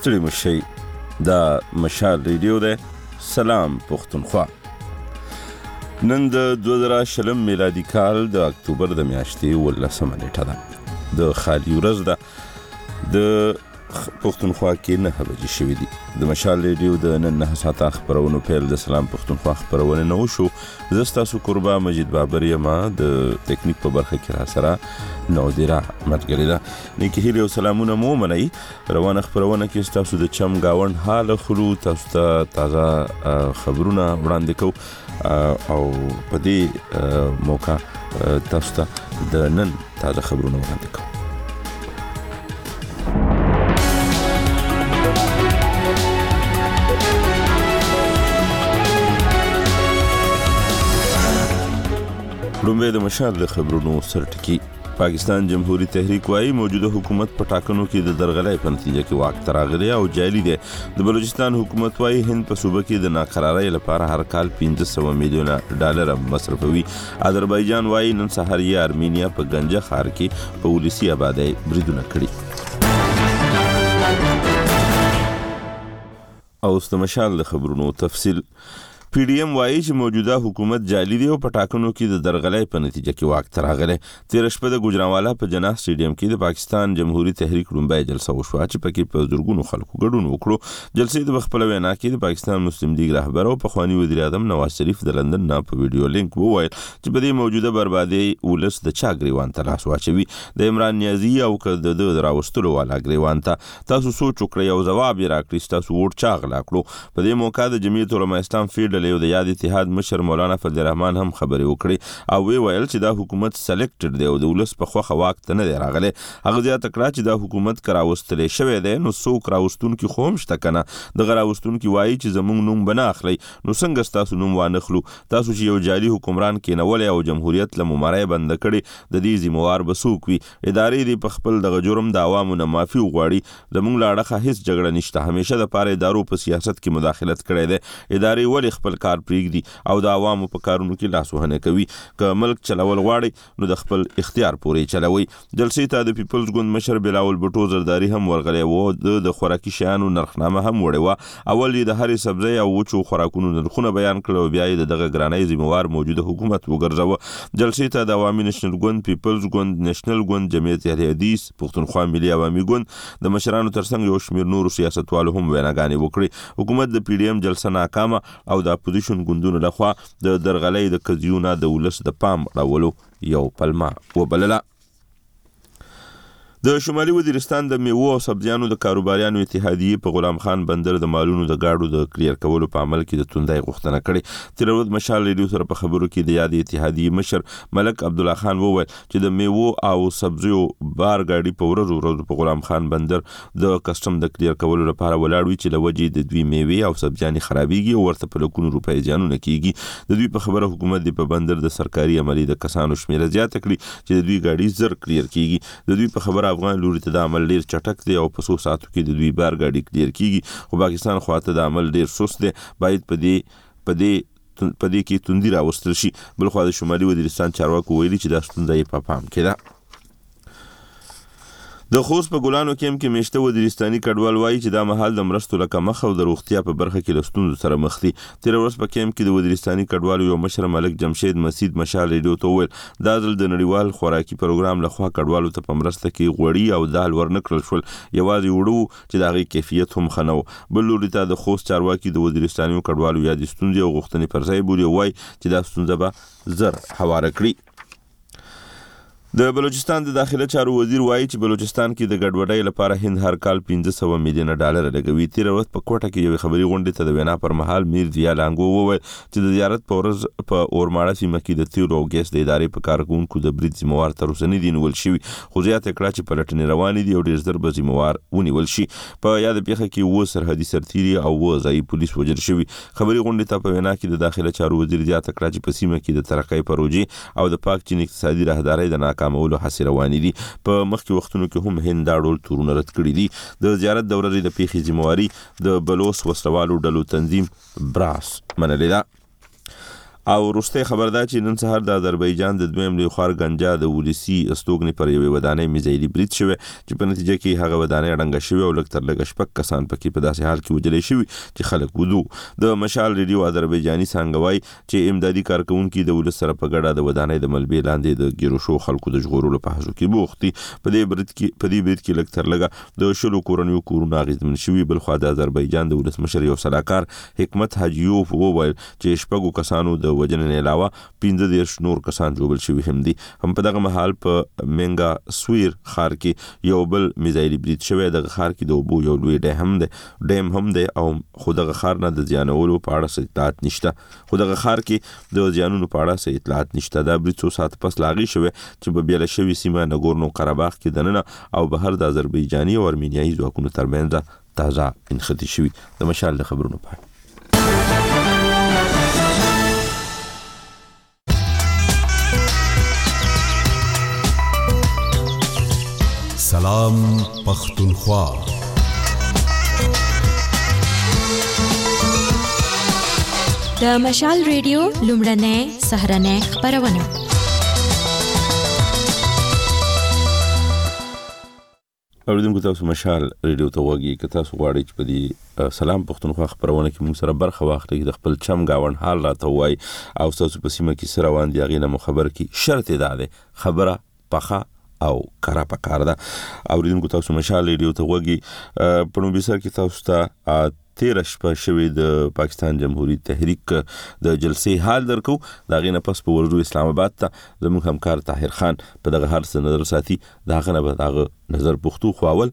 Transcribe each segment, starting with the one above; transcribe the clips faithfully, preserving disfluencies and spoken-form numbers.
ستړي مشئ. دا مشال ریډیو دی. سلام پښتونخوا. نن د دوه زره شلم میلادي کال د اکتوبر د میاشتې اوولسمه نیټه ده. د خالي ورځ ده. د پښتونخوا کې نهه بجې شوي دي. د مشال ریډیو د نن نهه ساعته خپرونو پیل د سلام پښتونخوا خپرونه نه وشو. زه ستاسو قربا مجید بابر یم. د تکنیک په برخه کې را سره نودیره ملګرې ده. نیکې هیلې او سلامونه مو ومنئ. روانه خپرونه کې ستاسو د چم ګاونډ حال اخلو، تاسو ته تازه خبرونه وړاندې کوو او په دې موقع تاسو ته د نن تازه خبرونه وړاندې کوو. لومړی د مشال د خبرونو سرټکی. پاکستان جمهوریت تحریک وايي موجوده حکومت په ټاکنو کې د درغلۍ په نتیجه کې واک ته راغلی او جعلي دی. د بلوچستان حکومت وايي هند په صوبه کې د ناقرارۍ لپاره هر کال پنځه سوه میلیونه ډالر مصرفوي. اذربایجان وايي نن سهار یې ارمینیا په ګنجه ښار کې په ولسي آبادۍ بریدونه کړي. او اوس د مشال د خبرونو تفصیل. پی ډی ایم وايي چې موجوده حکومت جعلي دی او په ټاکنو کې د درغلۍ په نتیجه کې واک ته راغلی. تېره شپه د ګوجرانوالا په جناح سټیډیم کې د پاکستان جمهوریت تحریک لومړۍ جلسه وشوه چې پکې په زرګونو خلکو ګډون وکړو. جلسې د خپله وینا کې د پاکستان مسلم لیګ رهبر او پخواني وزیر اعظم نواز شریف د لندن نه په ویډیو لینک وویل چې په دې موجوده بربادۍ ولس د چا ګریوان ته لاس واچوي، د عمران نیازي او که د ده د راوستلو والا ګریوان ته. تاسو سوچ وکړئ او ځواب یې راکړئ ستاسو ووټ چا غلا کړو. په دې موقع د جمعیت علما اسلام فیډرل یو د یاد اتحاد مشر مولانا فضل الرحمن هم خبرې وکړي او وی ویل چې دا حکومت سلیکټډ دی او د ولس په خوښه واک ته نه دی راغلی. هغه زیاته کړه چې دا حکومت که راوستلی شوی دی نو څوک راوستونکي خو هم شته که نه. دغه راوستونکي وایي چې زموږ نوم به نه اخلئ، نو څنګه ستاسو نوم وانخلو؟ تاسو چې یو جعلي حکمران کېنولی او جمهوریت له ممرۍ بنده کړې، د دې ذمهوار به څوک وي؟ ادارې دې په خپل دغه جرم د عوامو نه معافي وغواړي. زموږ له اړخه هېڅ جګړه نشته. همیشه دپاره ادارو په سیاست کې مداخلت کړی دی. ادارې ولې خپل کار پرېږدي او د عوامو په کارونو کې لاس وهنه کوي؟ که ملک چلول غواړي نو د خپل اختیار پورې چلوي. جلسې ته د پیپلز ګوند مشر بلاول بټو زرداري هم ورغلی و. د خوراکي شیانو نرخنامه هم وړې وه. اول یې د هرې سبزۍ او وچو خوراکونو نرخونه بیان کړل او بیا یې د دغه ګرانۍ ذمهوار موجوده حکومت وګرځوه. جلسې ته د عوامي نېشنل ګوند، پیپلز ګوند، نېشنل ګوند، جمعیت اهل حدیث، پښتونخوا ملي عوامي ګوند د مشرانو ترڅنګ یو شمېر نورو سیاستوالو هم ویناګانې وکړې. حکومت د پی ډي ایم جلسه ناکامه او د اپوزیشن ګوندونو لخوا د درغلۍ د قضیو نه د ولس د پام راولو یو پلمه وبلله. د شمالي وزیرستان د میوو او سبزیانو د کاروباریانو اتحادیې په غلام خان بندر د مالونو د گاډو د کلیر کولو په عمل کې د توندۍ غوښتنه کړې. تېره ورځ مشال ریډیو سره په خبرو کې د یادې اتحادیې مشر ملک عبدالله خان وویل چې د میوو او سبزیو بار گاډي په ورځو ورځو په غلام خان بندر د کسټم د کلیر کولو لپاره ولاړ وي چې له وجې د دوی میوې او سبزیانې خرابېږي او ورته په لکونو روپۍ زیانونه کېږي. د دوی په خبره حکومت دې په بندر د سرکاري عملي د کسانو شمېره زیاته کړي چې د دوی گاډي زر کلیر کېږي. د دوی په خبره افغان لوري ته د عمل ډیر چټک دی او په څو ساعتو کې د دوی بار ګاډي کلیر کېږي، خو پاکستان خواته د عمل ډیر سست دی. باید په دې په دې په دې کې توندي راوستل شي. بلخوا د شمالي وزیرستان چارواکو ویلي چې دا ستونزه یې په پام کې ده. د خوست په ګلانو کیمپ کې میشته وزیرستاني کډوال وایي چې دا مهال د مرستو له کمښت او د روغتیا په برخه کې له ستونزو سره مخ دي. تېره ورځ په کیمپ کې د وزیرستاني کډوالو یو مشر ملک جمشید مسید مشال ریډیو ته وویل دا ځل د نړیوال خوراکي پروګرام لخوا کډوالو ته په مرسته کې غوړي او دال ورنه کړل شول. یوازې وړو چې د هغې کیفیت هم ښه نه و. بل لوري ته د خوست چارواکي د وزیرستاني کډوالو یادې ستونزې او غوښتنې پر ځای بولي او وایي چې دا ستونزه به زر هواره کړي. د بلوچستان د داخله چارو وزیر وایي چې بلوچستان کې د ګډوډۍ لپاره هند هر کال پنځه سوه میلیونه ډالر لګوي. تېره ورځ په کوټه کې یوې خبري غونډې ته د وینا پر مهال میر ضیا لانګو وویل چې د زیارت په ورځ په اورماړه سیمه کې د تیلو او ګیس د ادارې په کارکوونکو د برید ذمهوار تر اوسه نه دي نیول شوي، خو زیاته کړه چې پلټنې روانې دي او ډېر ژر به ذمهوار ونیول شي. په یاده پیښه کې اووه سرحدي سرتیري او اووه ځایي پولیس وژل شوي. خبري غونډې ته په وینا کې د داخله چارو وزیر زیاته کړه چې په سیمه کې د ترقۍ پروژې او د پاک چین اقتصادي راهدارۍ د ناکامولو هڅې روانې دي. په مخکې وختونو کې هم هند دا ډول تورونه رد کړي دي. د زیارت د ورځې د پیښې ذمهواري د بلوچ وسلوالو ډلو تنظیم براس منلې ده. او وروسته خبر ده چې نن سهار د آذربایجان د دویم لوی خوار ګنجا د ولسی استوګنې پر یوې ودانۍ میزایلي برید شوی چې په نتیجه کې هغه ودانۍ ړنګه شوې او لږ تر لږه شپږ کسان پکې په داسې حال کې وژل شوي چې خلک ودو. د مشال ریډیو آذربایجاني څانګه وایي چې امدادي کارکونکي د ولس سره په ګډه د ودانۍ د ملبې لاندې د ګیروشو خلکو د ژغورلو په هڅو کې بوخت دي. په دې برید کې په دې برید کې لږ تر لږه د شلو کورنیو کورونه اغېزمن شوي. بل خوا د آذربایجان د ولسمشر یو سلاکار حکمت حاجیوف وویل چې شپږو کسانو د وژنې علاوه پنځه دېرش نور کسان ژوبل شوي هم دي. هم په دغه مهال په منګا سویر ښار کې یو بل میزایلي برید شوی. دغه ښار کې د اوبو یو لوی ډیم هم دی ډیم هم دی او خو دغه ښار نه د زیانولو په اړه څه اطلاعات نشته. خو دغه ښار کې د زیانونو په اړه څه اطلاعات نشته. دا برید څو ساعت پس لاغي شوی چې په بیله شوي سیمه نګورنو قرهباغ کې دننه او بهر د آذربایجاني او ارمینیایي ځواکونو ترمنځ تازه انختی شوي. د مشال د خبرونو په سلام پختونخوا. د مشال ریډیو لومړنۍ سهرنۍ خبرونه. اوریدونکو تاسو مشال ریډیو ته وګورئ که تاسو غواړئ چې په دې سلام پختونخوا خبرونه کې موږ سره برخه واخلئ د خپل چم گاون حال راته وایي او تاسو په سیمه کې سره روان دي هغې نه مو خبر کړي. شرط یې دا دی خبره پخه او کرا پکار ده. اوریدونکو تاسو مشال ریډیو ته وګورئ. په نوبي سر کې تاسو ته تیر شپه شوی د پاکستان جمهوریت تحریک د جلسې حال درکو. دا غینه پس په ورجو اسلام آباد ته زموږ همکار طاهر خان په دغه هر څه نظر ساتي. دا غنه به دغه نظر پختو خواول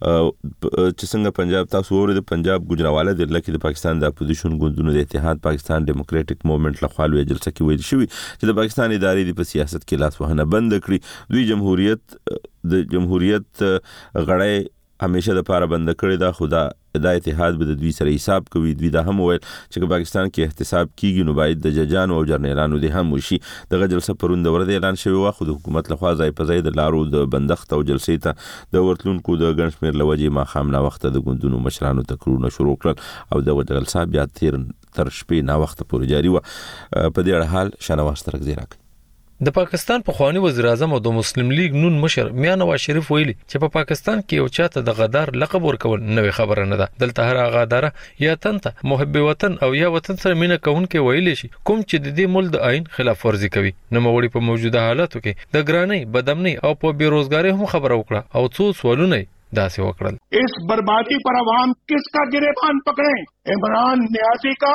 چې څنګه پنجاب تاسو ورته د پنجاب ګجراواله د لکه د پاکستان د اپوزیشن ګوندونو د اتحاد پاکستان ډیموکراټک موومېنټ لخوا لوی جلسه کې ویل شوی چې د پاکستان ادارې د سیاست کې لاس وهنه بند کړي. دوی جمهوریت د جمهوریت غړی همیشه د پاره بند کړی دا خدا د اتحاد به د دوی سره حساب کوي. دوی دا هم ویل چې پاکستان کې احتساب کیږي نو باید د ججانو او جرنیلانو د هم وشي. دغه جلسه پروند ورته اعلان شوی و خو د حکومت لخوا ځای په ځای د لارو د بندښت او جلسې ته د ورتلونکو د ګنشمیر لوجې ما خامنا وخت د ګوندونو مشرانو تکرونه شروع کړل او دغه جلسه بیا تیر تر شپې نا وخت پورې جاری و. په دې اړه حال شنواز ترک زیراک. د پاکستان پخوانی وزیر اعظم او د مسلم لیگ نون مشر میاں نواز شریف ویلي چې په پاکستان کې یو چاته د غدار لقب ورکول نوې خبره نه ده. دلته هر غدار یا تنته محب وطن او یا وطن سره مینه کوونکې ویلي شي کوم چې د دې ملک د آئین خلاف ورزي کوي. نو موري په موجوده حالاتو کې د ګرانۍ بدامنۍ او په بیروزګاری هم خبره وکړه او څو سوالونه داسې وکړل. اس بربادی پر عوام کس کا گریبان پکڑیں, عمران نیازی کا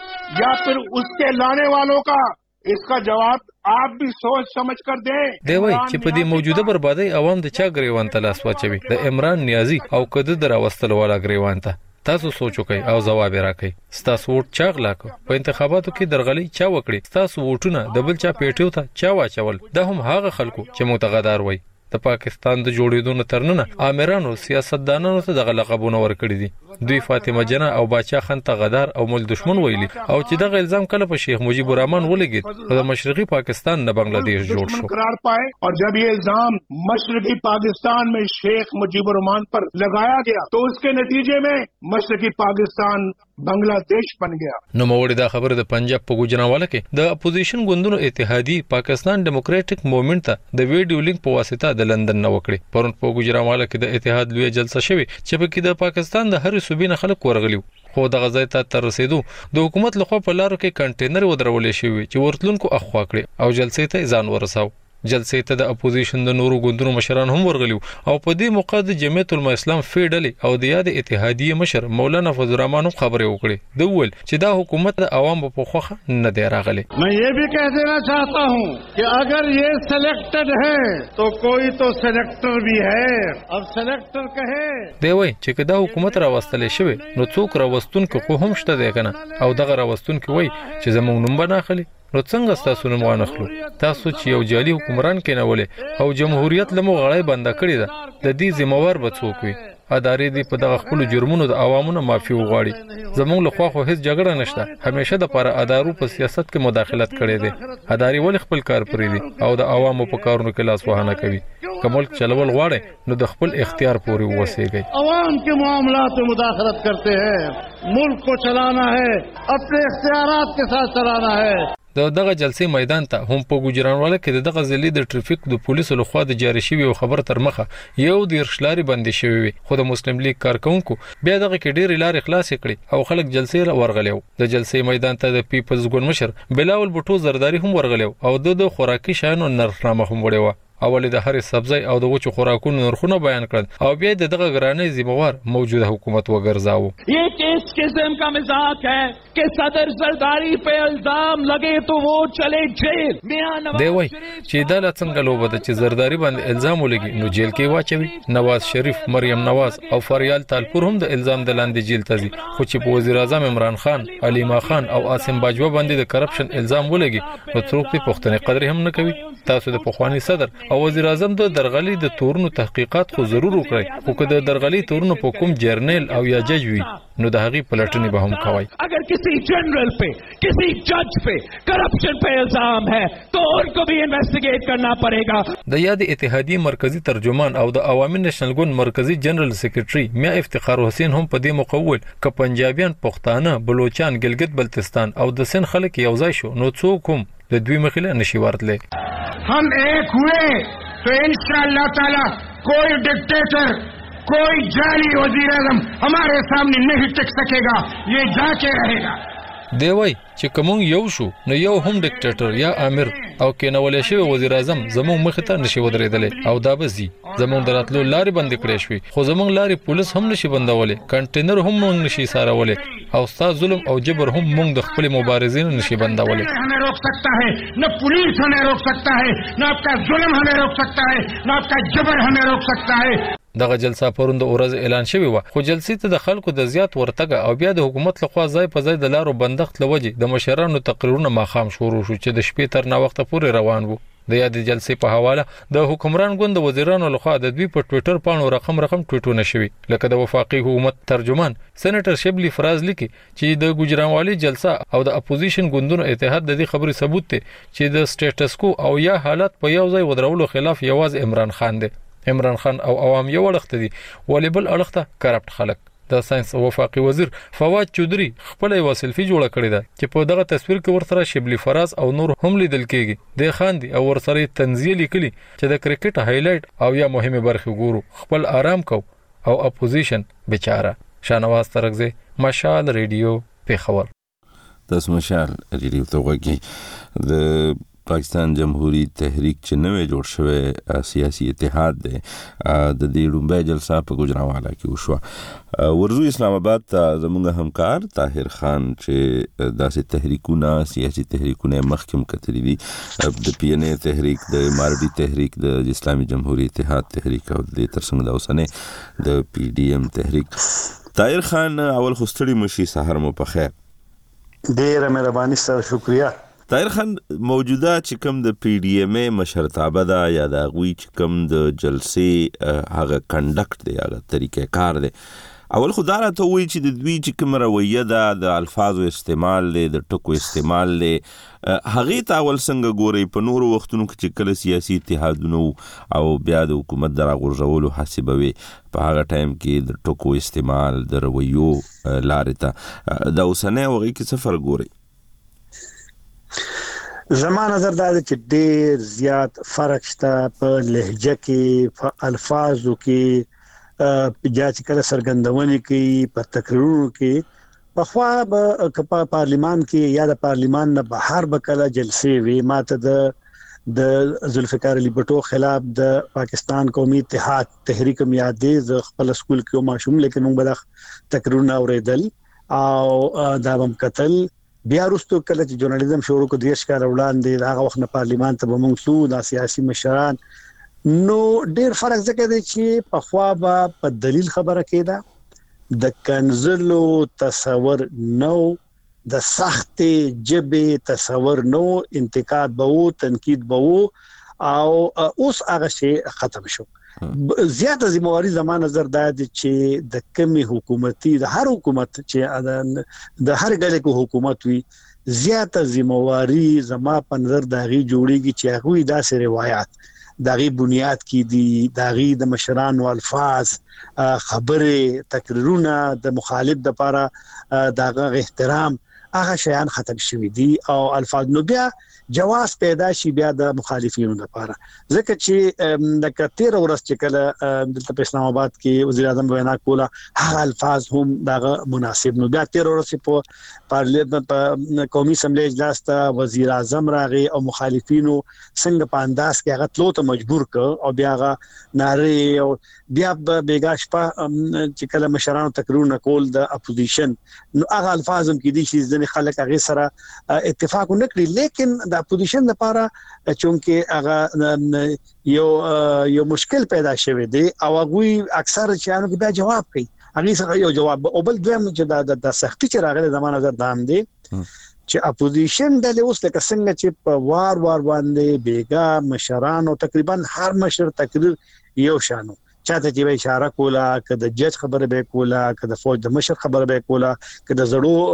یا پھر اس کے لانے والوں کا؟ इसका जवाब आप भी सोच समझ कर दें. دی وای چې په دې موجوده بربادي عوام د چا غریوان ته لاس واچوي د عمران نیازی او کده در واستل والا غریوان ته. تاسو سوچ وکئ او جواب راکړئ. ستاسو ووټ چا غلا کو په انتخاباتو کې درغلي چا وکړي. ستاسو ووټونه د بل چا پیټیو ته چا واچول. دا هم هغه خلکو چې متغدار وای. د پاکستان د جوړېدو ترننه آمرانو سیاستدانانو ته دغه لقبونه ورکړي دي. دوی فاطمه جنہ او باچا خان ته غدار او مل دشمن ویلي او چې دغه الزام کله په شیخ مجیب الرحمن ولګید د مشرقي پاکستان نه بنگلاديش جوړ شو. قرار پائے اور جب یہ الزام مشرقی پاکستان میں شیخ مجیب الرحمن پر لگایا گیا تو اس کے نتیجے میں مشرقی پاکستان بنگلاديش بن گیا. نو موړي دا خبره د پنجاب په ګوجرانواله کې د اپوزیشن ګوندونو اتحادی پاکستان ډیموکراټک موومېنټ ته د ویډیو لینک په واسطه د لندن نه وکړي. پرون په ګوجرانواله کې د اتحاد لوی جلسه شوه چې په کې د پاکستان د هر صوبې نه خلک ورغلي. خو د غزا ته تر رسیدو د حکومت لخوا په لارو کې کنټینر ودرولې شوی چې ورتلونکو اخوا کړي او جلسې ته ځان ورساو. جلسې ته د اپوزیشن د نورو ګوندونو مشران هم ورغلي او په دې موقع د جمعیت العلماء اسلام فیډل او د یاد اتحادیه مشر مولانا فضل الرحمن خبرې وکړي. د ول چې دا حکومت د عوام په خوخه نه دی راغلي. मैं ये भी कह देना चाहता हूँ कि अगर ये सिलेक्टेड है तो कोई तो सिलेक्टर भी है. अब सिलेक्टर कहे دی وای چې کدا حکومت راوستل شوی نو څوک راوستون کې خو هم شته دی کنه او دغه راوستون کې وای چې زموږ نوم بناخلي. نو څنګه تاسو نوم وانخلو؟ تاسو چې یو جالي حکمران کې نه ولې او جمهوریت لمو غړای بنده کړی ده د دې ذمہوار به څوک وي؟ ادارې دې په دغه خپل جرمونو د عوامونو معافي وغواړي. زموږ له خوا خو هیڅ جګړه نشته. همیشه د پر ادارو په سیاست کې مداخلت کړي دي. ادارې ول خپل کار پرې دي او د عوامو په کارونو کې لاس وهانه کوي. کومل چلول غواړي نو د خپل اختیار پورې وسیږي. عوام کے معاملات میں مداخلت کرتے ہیں. ملک کو چلانا ہے اپنے اختیارات کے ساتھ چلانا ہے. د دغه جلسې میدان ته هم په ګوجرانواله کې دغه ځلې د ټریفیک د پولیسو لخوا د جاری شوی خبر تر مخه یو د ارشلاري بندي شوی وي خو د مسلم لیگ کارکونکو بیا دغه کې ډېر لارې خلاص کړي او خلک جلسې ورغلیو د جلسې میدان ته د پیپلز ګوند مشر بلاول بوټو زرداری هم ورغلیو او د خوراکي شیانو نرخنامه هم وړي اول د هر سبزی او د وچو خوراکونو نرخونه بیان کړل او بیا د دغه ګرانۍ ذمہوار موجوده حکومت وګرځاو یہ کس قسم کا مزاق ہے کہ صدر زرداری پہ الزام لگے تو وہ چلے جیل دی وای چې دا څنګه لوبه ده چې زرداری باندې الزام ولګي نو جیل کې واچوي نواز شریف مریم نواز او فریال تالپور هم د الزام د لاندې جیل ته ځي خو چې په وزیر اعظم عمران خان علیما خان او عاصم باجوه باندې د کرپشن الزام ولګي نو څوک په پښتني قدر هم نه کوي تاسو د پخوانی صدر او وزیر اعظم د درغلي د تورونو تحقیقات خو ضرور وکړي خو که د درغلي تورونو په کوم جرنل او یا جج وي نو د هغې پلټنې به هم کوي اگر کسی جنرل پہ کسی جج پہ کرپشن پہ الزام ہے تو ان کو بھی انویسٹیگیٹ کرنا پڑے گا د یاد اتحادیه مرکزی ترجمان او د عوامي نېشنل ګوند مرکزی جنرال سیکریټري میا افتخار حسین هم په دې مقول ک پنجابیان پښتانه بلوچستان ګلګت بلتستان او د سن خلک یو ځای شو نو څوک هم د دوی مخله نشي ورتله हम एक हुए तो इंशाअल्लाह ताला कोई डिक्टेटर कोई जाली वजीर आजम हमारे सामने नहीं टिक सकेगा ये जाके रहेगा دی وای چې کوم یو شو نو یو هم ډیکټیټر یا امیر او کینولې شوی وزیر اعظم زموږ مخ ته نشي ودرېدل او دا بزي زموږ دراتلو لارې بند کړې شوی خو زموږ لارې پولیس هم نشي بندولې کنټینر هم موږ نشي سارولې او ستا ظلم او جبر هم موږ د خپل مبارزین نشي بندولې हमें रोक सकता है न पुलिस हमें रोक सकता है न आपका जुल्म हमें रोक सकता है न आपका जबर हमें रोक सकता है دغه جلسه پروند ورځ اعلان شوی و خو جلسې ته د خلکو د زیات ورتګ او بیا د حکومت لخوا ځای په ځای د لارو بندښت لوجي د مشرانو تقریرونه ماخام شروع شو چې د شپې تر نا وخت پورې روان وو د یاد جلسې په حواله د حکمران ګوند وزیرانو لخوا د دوی په ټوئیټر پاڼو رقم رقم ټویټونه شوی لکه د وفاقي حکومت ترجمان سېنیټر شبلی فراز لیکي چې د ګوجرانوالي جلسه او د اپوزیشن ګوندونو اتحاد د دې خبرې ثبوت دی چې د سټیټس کو او یا حالت په یو ځای ودرولو خلاف یواز عمران خان دی عمران خان او عوام یو وړخته دي ولیبل اړخته کرپټ خلک د ساينس او وفاقي وزیر فواد چودري خپل یو سلفي جوړه کړې ده چې په دغه تصویر کې ورسره شبلی فراز او نور هم لیدل کېږي د خاندي او ورسره تنزیه لیکلي چې د کرکټ هایلایټ او یا مهمه برخه ګورو خپل آرام کو او اپوزیشن بیچاره شانواز ترغزه مشال ریډیو پیښور تاسو مشال ریډیو ته وګورئ د پاکستان جمهوریت تحریک چې نوې جوړ شوی سیاسي اتحاد دی د دې لومړی جلسه په ګوجرانواله کې وشوه ورزو اسلام آباد ته زموږ همکار طاهر خان چې داسې تحریکونه سیاسي تحریکونه مخکم کتلي دي د پی ان اے تحریک د ماردی تحریک د اسلامي جمهوریت اتحاد تحریک او د ترڅنګ د اوسنۍ د پی ډی ایم تحریک طاهر خان اول خو ستړي مشي سحر مو په خیر ډیره مهرباني سره شکریا طاهر خان موجوده چې کوم د پی ډی ایم اے مشرتابه ده یا د غوي چې کوم د جلسې هغه کنډکټ دی هغه طریقې کار دی اول خدای راته وایي چې د دوی چې کوم رویه ده د الفاظو استعمال دی د ټکو استعمال دی هغه ته اول څنګه ګوري په نورو وختونو کې چې کله سیاسي اتحادونه او بیا د حکومت د راغورځولو حسابوي په هغه ټایم کې د ټکو استعمال د رویو لارې ته د اوسنۍ وغه کې څه فرق ګوري زما نظر دا چې ډېر زیات فرق شته په لهجه کې په الفاظو کې په جاچ کله سرګندونې کې په تقریرونو کې په خوا په پارلیمان کې یا د پارلیمان نه بهر به کله جلسې وي ماته د د ذوالفقار علی بټو خلاف د پاکستان قومي اتحاد تحریک میادې ز خپل سکول کې ماشوم لیکن موږ بلخ تقریرونه اوریدل او دا هم قتل بیا وروسته کله چې ژورنالیزم شروع کو دیش کار وړاندې هغه وخت نه پارلیمان ته موږ سو د سیاسي مشران نو ډېر فرق ځکه دی چې په خوا به په دلیل خبره کېده د کنزلو تصور نو د سخت جبه تصور نو انتقاد به وو تنقید به وو او اوس هغه شی ختم شو زیاته ذمہواری زمانه نظر دا چې د کمی حکومتي د هر حکومت چې د هر ګل کو حکومت وي زیاته ذمہواری زما په نظر داغي جوړیږي چې هغه داسې روایت داغي بنیاد کې دي داغي د مشرانو الفاظ خبره تقریرونه د مخالف د لپاره داغه احترام هغه شیان ختم شوي دي او الفاظ نو بیا جواز پیدا شي بیا د مخالفینو لپاره ځکه چې د کتیر ورځ چې کله د اسلام آباد کې وزیر اعظم وینا کوله هغه الفاظ هم دغه مناسب نو بیا تیر ورځ په پارلیمنت په قومي اسمبلی اجلاس ته وزیر اعظم راغی او مخالفینو څنګه په انداز کې هغه تلو ته مجبور ک او بیا هغه ناره او بیا بیګاش په چې کله مشرانو تقریرونه کول د اپوزیشن نو هغه الفاظ هم کې دي چې ځنې خلک هغه سره اتفاق نکړي لیکن د اپوزیشن لپاره چونکه هغه یو یو مشکل پیدا شوی دی او هغه اکثر چانو کې بیا جواب کوي هغه سره یو جواب او بل دویم چې د سختي چې راغله زمانه زر دام دی چې اپوزیشن د اوس لکه څنګه چې په وار وار باندې بیګا مشرانو تقریبا هر مشر تقریر یو شانو چاته چې اشاره کوله کده جج خبره به کوله کده فوج د مشر خبره به کوله کده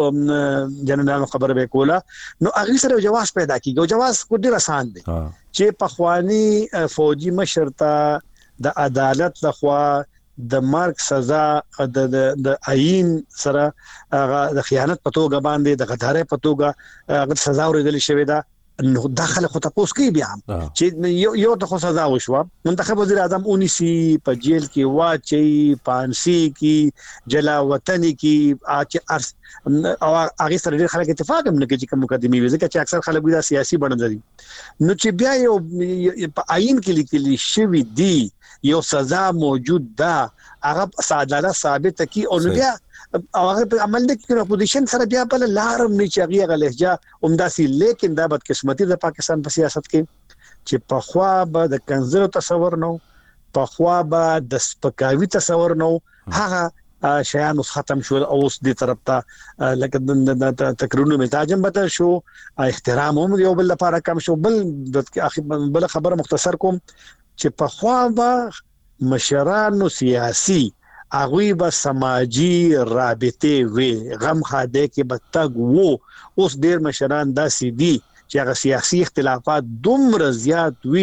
زړو جنرال خبره به کوله نو هغه سره جواز پیدا کیږي جواز کو ډیر آسان دی چې په خواني فوجي مشر ته د عدالت لخوا د مرګ سزا د د عین سره د خیانت په توګه باندې د غدارۍ په توګه هغه سزا ورکړل شوې ده نو داخله خو تاسو کې بیا چې یو یو د خو سزا وشو منتخب وزیر اعظم اونیسی په جیل کې واچي پانسی کې جلا وطني کې اچ او هغه سره ډېر خلک اتفاق هم نه کوي چې کوم مقدمي وي ځکه چې اکثر خلک دا سیاسي بڼه لري نو چې بیا یو په عین کې لیکلي شوی دی یو سزا موجود ده هغه ساده ثابت کی او بیا او هغه عمل د کې اپوزیشن سره بیا بل لارم نه چغي غ لهجه عمداسي لیکن دا بدقسمتي د پاکستان په سیاست کې چې په خوا به د کنزر تصور نو په خوا به د سپکاوي تصور نو هغه شیان ختم شو او اوس دې طرف ته لکه د تقریرونو مزاجم بدل شو احترام هم یو بل لپاره کم شو بل بل خبره مختصر کوم چې په خوا به مشرانو سیاسي اغوی به سماجی رابطه وي غم خاده کې بتګ وو اوس ډیر مشران داسې دي چې هغه سیاسي اختلافات دومره زیات وي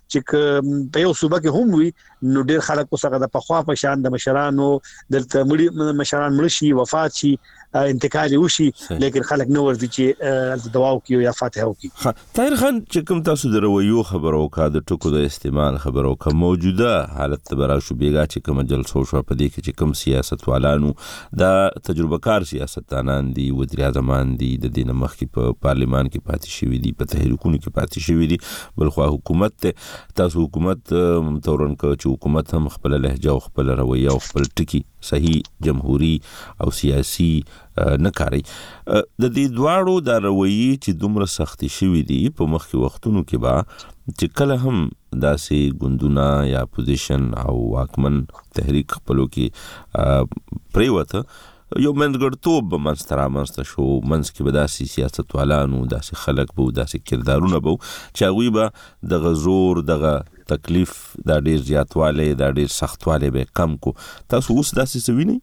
چې په یو صوبه کې هم وي نو ډیر خلک اوسه د پخوا په شان د مشرانو د مړي مشران مړ شي وفات شي انتقال وشي لیکن خلک نو ورته چې دواو کیو یا فاتحه وکي طاهر خان چې کوم تاسو د رویو خبرو کا د ټکو د استعمال خبرو کا موجوده حالت برا شو بیګا چې کوم جلسو شو په دې کې چې کوم سیاست والانو د تجربه کار سیاستدانان دي وزیر اعظمان دي د دین مخ کې په پارلیمان کې پاتې شوی دي په تحریکونو کې پاتې شوی دي بلخو حکومت تاسو حکومت تورن کو چې حکومت هم خپل لهجه او خپل رویه او خپل ټکی صحیح جمهوری او سیاسي نه کاری د دې دواړو د رویې چې دومره سختي شوی دي په مخکې وختونو کې با چې کله هم داسې ګوندونه یا اپوزیشن او واکمن تحریک خپلو کې پریوته یو منځګړتوب منسترا منست شو منځ کې به داسې سیاست والانو داسې خلک به داسې کردارونه به چې هغوی به د غزور دغه تکلیف دا ډیر زیاتواله دا ډیر سختواله به کم کو تاسو اوس داسې سوي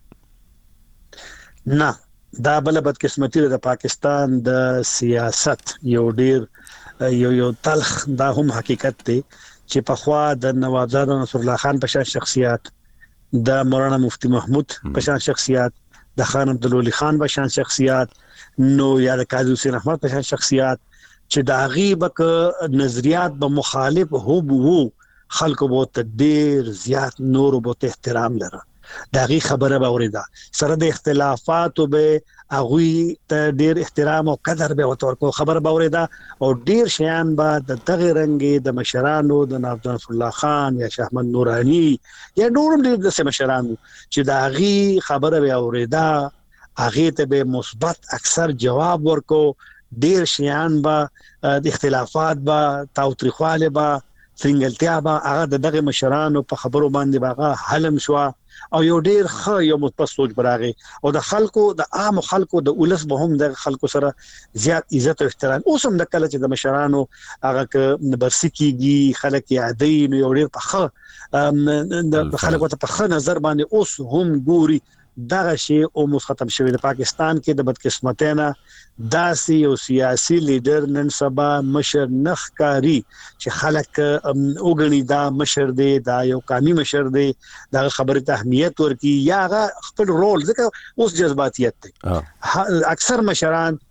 نه نه دا بل بدقسمتي د پاکستان د سیاست یو ډیر یو یو تلخ دا هم حقیقت دی چې په خوا د نواب زاده نصر الله خان په شان شخصیت د مولانا مفتی محمود په شان شخصیت د خان عبدالولی خان په شان شخصیت نو یا د قاضي حسین احمد په شان شخصیت چې دا غیبک نظریات به مخالف هو وو خلکو بو ډیر زیات نور بو احترام لره داغي خبره باوریدا سره د اختلافات به اغوی ته ډیر احترام او قدر به ورکو خبره باوریدا او ډیر شیان به د دغه رنګي د مشرانو د ناب نصر الله خان یا شاه احمد نورانی یا نورم د مشرانو چې داغي خبره به اوریدا اغه ته به مثبت اکثر جواب ورکو ډیر شیان به د اختلافات به تاوتریخواله به څنګهلتیا به هغه دغه مشرانو په خبرو باندې باغه حلم شو او یو ډیر ښه یو مثبت سوچ براغي او د خلکو د عام خلکو د اولس به هم د خلکو سره زیات عزت او احترام اوس هم د کله چې د مشرانو هغه ک برسي کیږي خلک یادي نو یو ډیر په ښه د خلکو ته په ښه نظر باندې اوس هم ګوري دغه شی او مس ختم شوی د پاکستان کې د بدقسمتینا داسي او سیاسي لیډر نن سبا مشر نخکاری چې خلک اوګنی دا مشر دی دا یو قومي مشر دی دا خبره ته اهمیت ورکی یا خپل رول ځکه اوس جذباتیت دی اکثر مشران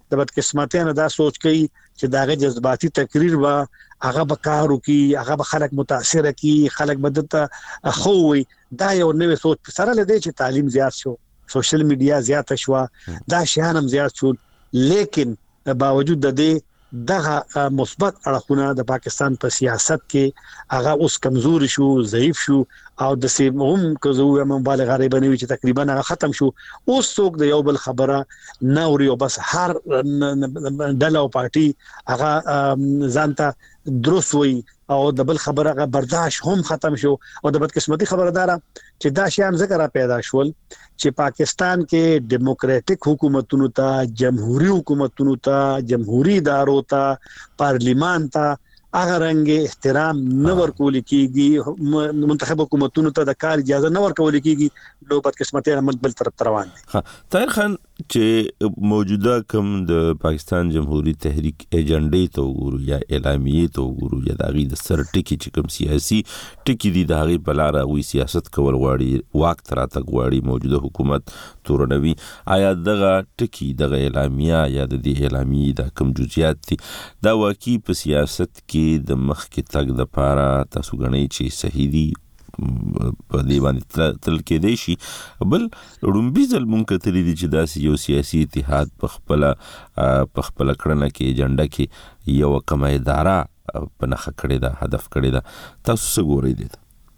د بدقسمتۍ نه دا سوچ کوي چې داغه جذباتي تقریر وا هغه به کارو کی هغه به خلک متاثر کی خلک بدته خووي دا یو نوې سوچ سره لدی چې تعلیم زیات شو سوشل میډیا زیات شو دا شیان هم زیات شو لیکن باوجود د دې دغه مثبت اړخونه د پاکستان په سیاست کې هغه اوس کمزوري شو ضعیف شو او د سیمهم کوزو مبالغه غری بنوي چې تقریبا هغه ختم شو اوس څوک د یو بل خبره نوري او بس هر ډله او پارټي هغه ځانته دروس وي او د بل خبره هغه برداشت هم ختم شو او د بدقسمتي خبردار چې دا شیان ذکر پیدا شول چې پاکستان کې ډیموکراټک حکومتونو ته جمهوریت حکومتونو ته جمهوریت ادارو ته پارلیمان ته هغه رنګ احترام نه ورکول کیږي منتخب حکومتونو ته د کار اجازه نه ورکول کیږي نو بدقسمتي عمل بل طرف روان دي. ها طاهر خان چې موجوده کوم د پاکستان جمهوریت تحریک ایجنډې ته وګورو یا اعلامیه ته وګورو یا د غي د سر ټکی چې کوم سیاسي ټکی دي د غي په لار غوي سیاست کول غواړي واک تر اتګ غواړي موجوده حکومت تورنوي آیا دغه ټکی دغه اعلامیه یا د دې اعلامیه د کوم جزئیات دي دا واقعي په سیاست کې د مخ کې تګ د پاره تاسو غنئ چې صحیح دي په دې باندې تل کې دی شي بل رومبي ځل مونږ کتلی دي چې داسې یو سیاسي اتحاد په خپل په خپل کړنه کې ایجنډا کې یو کوم اداره په نخښه کړې ده هدف کړې ده تاسو څه ګورئ دي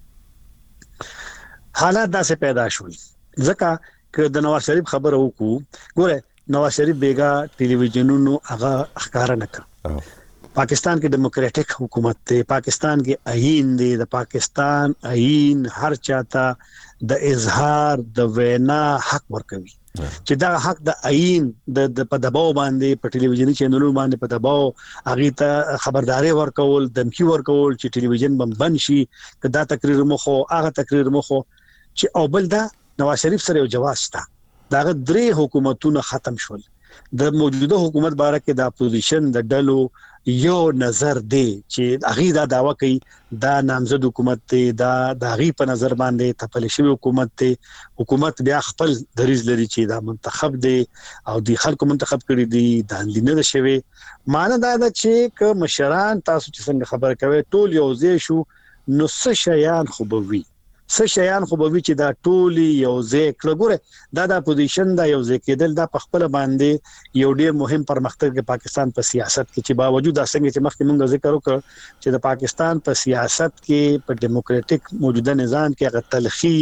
حالات داسې پیدا شول ځکه چې د نواز شریف خبره وکړو ګوره نواز شریف بیګا ټلویزیونونو هغه ښکار نه کړ پاکستان کې ډیموکراټک حکومت دی پاکستان کې آئین دی د پاکستان آئین هر چاته د اظهار د وینا حق ورکوي چې دا حق د آئین د په دباو باندې په ټلویزیونی چینلونو باندې په دباو هغه ته خبرداري ورکول دمکی ورکول چې ټلویزیون بند شي کدا تقریر مخو هغه تقریر مخو چې او بل دا نواز شریف سره یو جواز شته دا درې حکومتونه ختم شول د موجوده حکومت باره کې د اپوزیشن د ډلو یو نظر دی چې هغه دا داوا کوي دا نامزد حکومت دی دا د هغه په نظر باندې تپل شوی حکومت دی حکومت بیا خپل دریز لري چې دا منتخب دی او د خلکو منتخب کړي دي د اندینه شوی معنی دا ده چې ک مشران تاسو چې څنګه خبره کوي ټول یو ځای شو نو څه شیان خوبوي څه شیان خوبوي چې دا ټول یو ځای کړه ګوره دا د اپوزیشن دا یو ځای کېدل دا په خپل باندې یو ډیر مهم پرمختګ د پاکستان په سیاست کې چې باوجود څنګه چې مخکې موږ ذکر وکړ چې د پاکستان په سیاست کې په ډیموکراټک موجوده نظام کې هغه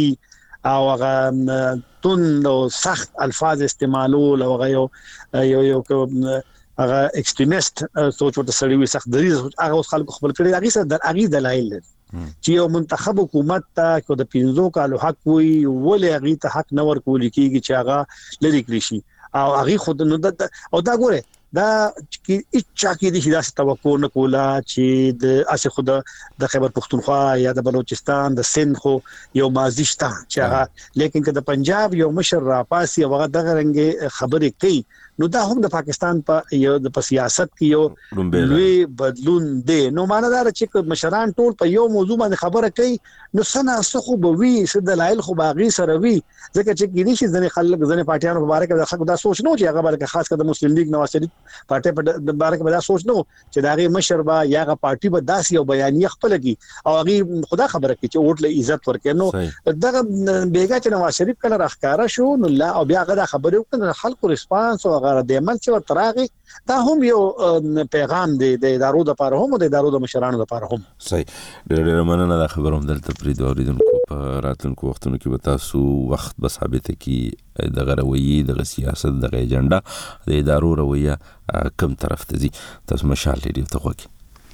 تلخی او هغه تند او سخت الفاظ استعمالول او هغه یو یو هغه ایکستریمیست سوچ ورته سړی وي سخت دریز هغه خلکو خپل کړي هغه سره د هغه دلایل چې یو منتخب حکومت ته کو د پینځو کالو حق وي ولې هغه ته حق نه ورکول کیږي چې هغه لری کړی شي او هغه خود نو د او دا ګوره دا چې اچا کې دي چې دا توقع نه کولا چې د اسه خود د خیبر پختونخوا یا د بلوچستان د سند خو یو ماضی شته چې هغه لیکن که د پنجاب یو مشر را پاسي او هغه دغه رنګ خبرې کوي نو دا هم د پاکستان په یو د سیاست کې یو لوی بدلون دی نو معنی دا چې مشران ټول په یو موضوع باندې خبره کوي نو سنا څخه به وی څه دلایل خو باغی سره وی ځکه چې کینی شي ځنې خلک ځنې پارټیانو مبارک د خلکو دا سوچ نو چې هغه بلکې خاص کر د مسلم لیگ نواز شریف پارټي په مبارک دا سوچ نو چې دا غي مشر با یا غ پارټي به داسې یو بیانیه خپل کی او هغه خدا خبره کوي چې ووټ له عزت ورکړي نو دغه بیګا چې نواز شریف کله راخکارا شو نو لا او بیا غدا خبره وکړه خلکو ریسپانس او غره د عمل چې تراغي دا هم یو پیغام دی د ادارو د لپاره هم د ادارو د مشرانو لپاره هم صحیح ډېر ډېر مننه دا خبروم دلته پرې د اوریدونکو په راتلونکو وختونو کې به تاسو وخت به ثابت کی د غروي د سیاست د ایجنډا د ادارو رویه کم طرف ته ځي تاسو مشال لري ته وګورئ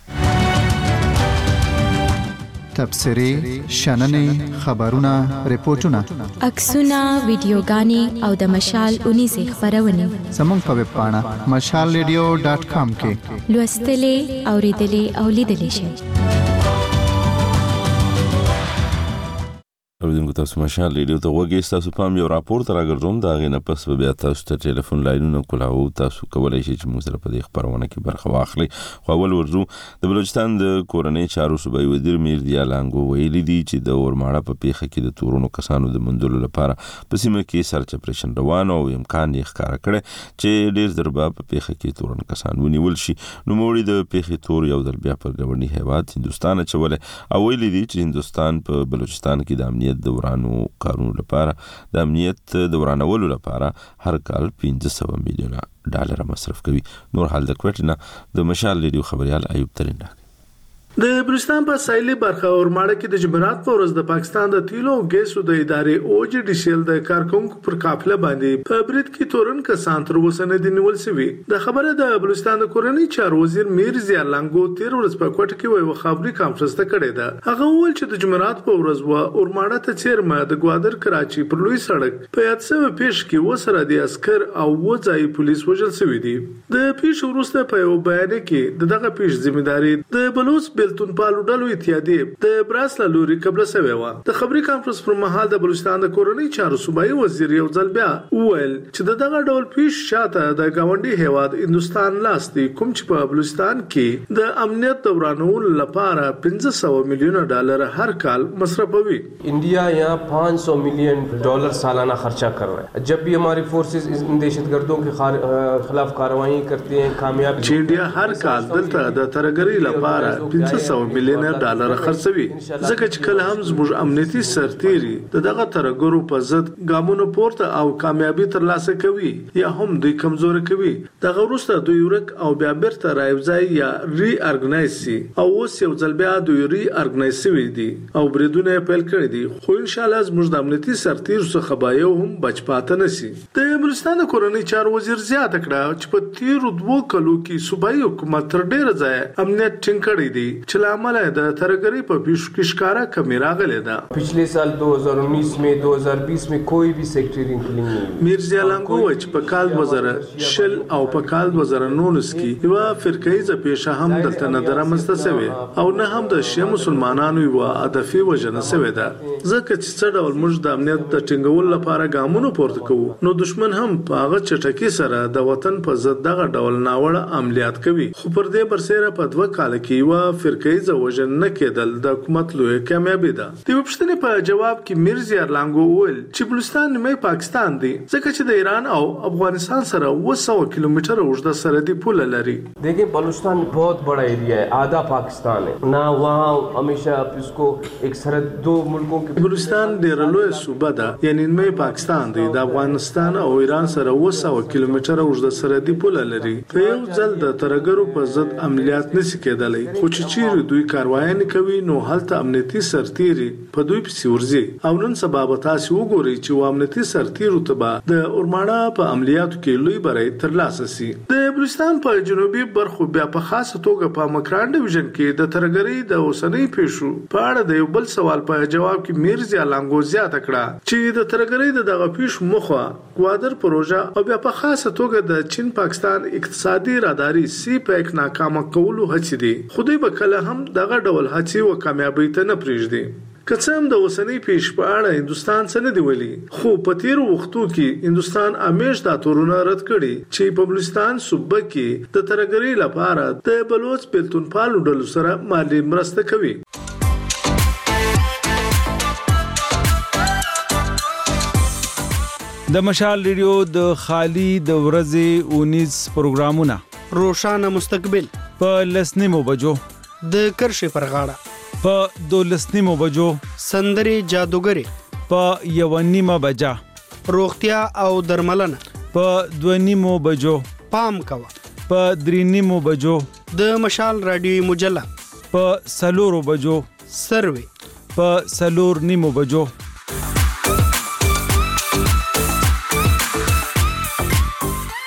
تبصري شننې خبرونه ریپورتونه عکسونه ویډیوګانې او د مشال اونې سه خبرونه زموږ په ویب پاڼه مشال ریډیو ډاټ کام کې لوستلې اوریدلې او لیدلې شئ. اوریدونکو تاسو مشال ریډیو ته وګورئ. تاسو پام یو راپور تر راګرځوم دا غي نه پس بیا تاسو ته ټلیفون لاینونه کولاو. تاسو کولای شئ چې موږ سره په دې خبرونه کې برخه واخلئ. خو اول ورزو د بلوچستان د کورنۍ چارو صوبایي وزیر میر دیالانګو ویلي دي چې د اورماړه په پیښه کې د تورونو کسانو د منځلو لپاره په سیمه کې سرچ اپریشن روان او امکان یې ښکاره کړی چې ډېر ضربه په پیښه کې تورن کسان ونیول شي. نو موړي د پیښې تور یو ځل بیا پر ګاونډي هیواد هندستان اچولې او ویلي دي چې هندستان په بلوچستان کې د امنیت دورانو کارونو لپاره د امنیت دورانولو لپاره هر کال پنځه سوه میلیونه ډالر مصرف کوي. نور حال د کوټنه د مشال ریډیو خبريال ایوب ترنده. د بلوچستان په سایلي برخه اورماړه کې د جمعرات په ورځ د پاکستان د تیلو او ګیسو د ادارې او جی ډي سی ال د کارکونکو پر قافله باندې په برید کې تورن کسان تر اوسه نه دي نیول شوي. د خبره د بلوچستان د کورنۍ چارو وزیر میر دیالانګو تیر ورځ په کوټه کې ویو خبري کانفرنس ته کړې ده. هغه وویل چې د جمعرات په ورځ و اورماړه ته چیرمه د ګوادر کراچي پر لوی سړک په یاد سوي پیښ کې وسره د عسكر او وځای پولیس وژل شوی دي. د پیښ وروسته په یو بیان کې دغه پیښ ځمېداري د بلوچ بلتون پالو ډلو اتحادیه د براسلا لوري قبل سوي و. د خبري کانفرنس پر مهال د بلوچستان د کورنۍ چارو صوبایي وزیر یو ځل بیا وویل چې د دغه ډول پیښ شاته د گاونډي هیواد هندستان لاس دی کوم چې په بلوچستان کې د امنیت دورانولو لپاره پنځه سوه میلیونه ډالر هر کال مصرفوي. इंडिया यहाँ पाँच सौ मिलियन डॉलर सालाना खर्चा कर रहा है. जब भी हमारी फोर्सेस इन दहशतगर्दों के खिलाफ कार्रवाई करती हैं कामयाब چې انډیا هر کال دلته د ترګری لپاره پنځه سوه میلیونه ډالر خرڅوي ځکه چې کله هم زموږ امنیتي سرتيري دغه ترګرو په ضد ګامونو پورته او کامیابی ترلاسه کوي یا هم دوی کمزوري کوي. دغه وروسته دوی ورک او بیا بیرته راځي یا ری ارګنایز سي او اوس یو ځل بیا دوی ری ارګنایز سوي دي او بریدونه پیل کړی دي. خو ان شاء الله زموږ د امنیتي سرتيرو څخه به یو هم بچ پاتې نشي. د بلوچستان د کورنۍ چارو وزیر زیاته کړه چې په تیرو دوو کلو کې صوبایي حکومت تر ډیره ځای امنیت ټینګ کړی دی چې عمل د ترګری په پیښو کې ښکارا کمی راغلی ده. पिछले साल दो हज़ार उन्नीस में दो हज़ार बीस में कोई भी सेक्टरिंग किलिंग नहीं. میر دیالانګو چې په کال دو هزار شل او په کال دو هزار نولس کې یو فرقایي پیښه هم دلته نه درمسته شوی او نه هم د شیعه مسلمانانو یو هدفي وجنه شوی ده. ځکه چې څه ډول موږ د امنیت د ټینګولو لپاره ګامونه پورته کوو نو دشمن هم په هغه چټکی سره د وطن په ضد دغه ډول ناوړه عملیات کوي. خو پر دې برسېره په دوه کال کې یو فرقایي وجن نه کېدل د حکومت لوی کامیابی ده. د وبښتنې په جواب کې میر دیالانګو وویل چې بلوچستان نیمه پاکستان دی ځکه چې د ایران او افغانستان سره اوه سوه کیلومتره اوږده سرحدي پوله لري. देखिए बलूचिस्तान बहुत बड़ा एरिया है, आधा पाकिस्तान है ना. वहाँ हमेशा आप इसको एक सरहद दो मुल्कों के بلوچستان ډېره لویه صوبه ده یعنی نیمه پاکستان دی. د افغانستان او ایران سره اوه سوه کیلومتره اوږده سرحدي پوله لري. په یو ځل د ترګرو په ضد عملیات نشي کېدلی. خو چې چیرې دوی کاروایان کوي نو هلته امنیتي سرتيري په دوی پسې ورځي او نن سبا به تاسو وګورئ چې و امنیتي سرتيرو ته به د اورماړه په عملیاتو کې لوی بری ترلاسه شي. د بلوچستان په جنوبي برخو بیا په خاصه توګه په مکران ډیویژن کې د ترګری د اوسنۍ پیښو په اړه د یو بل سوال په جواب کې میر دیالانګو زیاته کړه چې د ترګری د دغه پیښو مخه ګوادر پروژه او بیا په خاصه توګه د چین پاکستان اقتصادي راداري سی پیک ناکامه کولو هڅې دي. خو دوی به کله هم دغه ډول هڅې او کامیابی ته نه پرېږدي. که څه هم د اوسنۍ پیښ په اړه هندستان څه نه دی ویلي خو په تیرو وختو کې هندستان همیش دا تورونه رد کړي چې په بلوچستان صوبه کې د ترګری لپاره د بلوچ بلتون پالو ډلو سره مالي مرسته کوي. د مشال ریډیو د خالی د ورځې اونیس پروګرامونه روشانه مستقبل په لسنیمو بجو د کرښې پر غاړه په دولسنیمو بجو سندري جادوګری په یونیمه بجا روغتیا او درملنه په دونیمو بجو پام کوا په درینیمو بجو د مشال رادیو مجله په سلورو بجو سروي په سلور نیمو بجو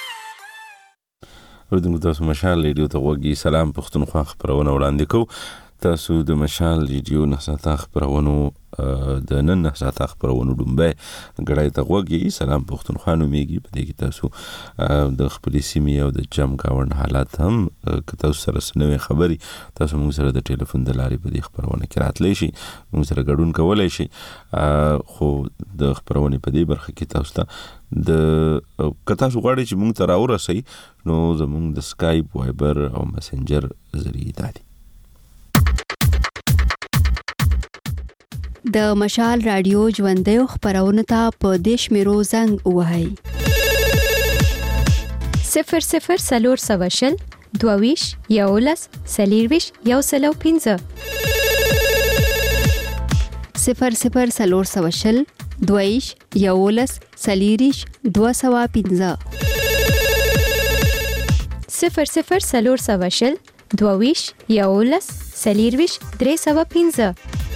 ورته تاسو مشال ریډیو ته وګورئ. سلام پښتونخوا خبرونه وړاندې کوو. تاسو د مشال ریډیو نهساته خبرونو د نن نهساته خبرونو ډومبه غړای ته وګي سلام پښتونخوا نومېږي په دې کې تاسو د خپل سیمې او د جام گاوند حالات هم که تاسو سره سنوي خبري تاسو موږ سره د ټلیفون د لارې په دې خبرونه کې راتلی شي موږ سره ګډون کولای شي خو د خبرونه په دې برخه کې تاسو ته د کتا سو غواړي چې موږ ته راورسي نو زموږ د سکایپ وایبر او میسنجر ذریعہ دي د مشال رادیو ژوندۍ خبرونه ته په دیش میرو زنګ وهاي صفر صفر سلور سواشل دوویش یولس سلیرویش یو سلو پینزه صفر صفر سلور سواشل دویش یولس سلیریش دو سوا پینزه صفر صفر سلور سواشل دوویش یولس سلیرویش درې سوا پینزه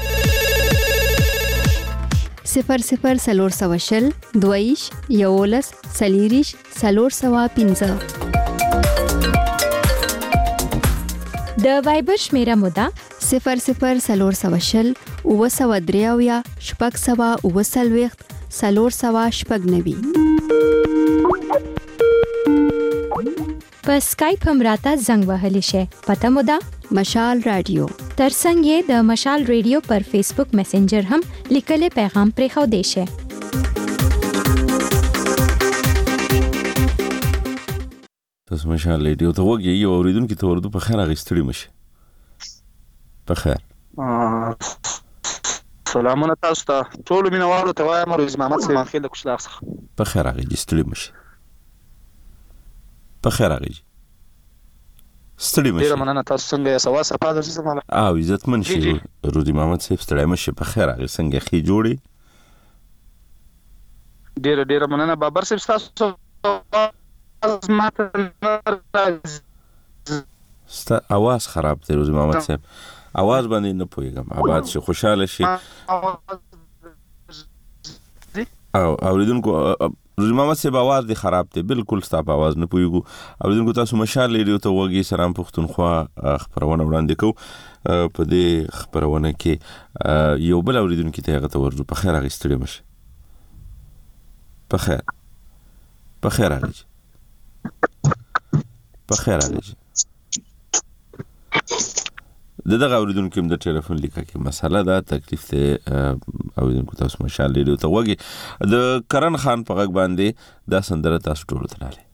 صفر صفر سلور سواشل دویش یولس سلیریش سلور سوا پینزه د وایبر شمیره مودا صفر صفر سلور سواشل او سوا دریاویا شپږ سوا او سلويخت سلور سوا شپږ نوي په سکایپ هم راته زنګ وهلی شي پته مودا مشال رادیو ترڅنګ یې د مشال ریډیو پر فیسبوک میسنجر هم لیکلي پیغام پرې خو دی شي تاسو مشال ریډیو ته وګورئ یو اوریدونکو ته ورته په خیر غوښتلی مشه په خیر سلامونه تاسو ته ټول مینوالو ته وایم روز محمد سلیمان خیل د کوچلاغ څخه په خیر غوښتلی مشه په خیر غوښتلی ستړي مشه ډیر مننه تاسو څنګه یې سوا صفه درځي زماله او عزتمن شي رودي محمد صاحب ستړي مشه په خیر هغه څنګه خي جوړي ډیر ډیر مننه بابر صاحب تاسو ستا आवाज خراب دی رودي محمد صاحب आवाज باندې نه پويګم آباد شي خوشاله شي او اوریدونکو رودي محمد صاحب आवाज دی خراب دی بالکل ستاسو आवाज نه پويګو اوریدونکو تاسو مشال ریډیو ته وګورئ سلام پښتونخوا خبرونه وړاندې کو په دې خبرونه کې یو بل اوریدونکو ته هغه ته ورځو په خیر غوښتلی مشه په خیر په خیر راځي په خیر راځي دغه اوریدونکو هم د ټلیفون لیکه کې مسله ده تکلیف ته اوریدونکو تاسو مشال ریډیو ته وګورئ د کرن خان په غږ باندې دا سندره تاسو ټول ته لاله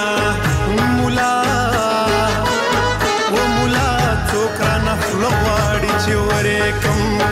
Look what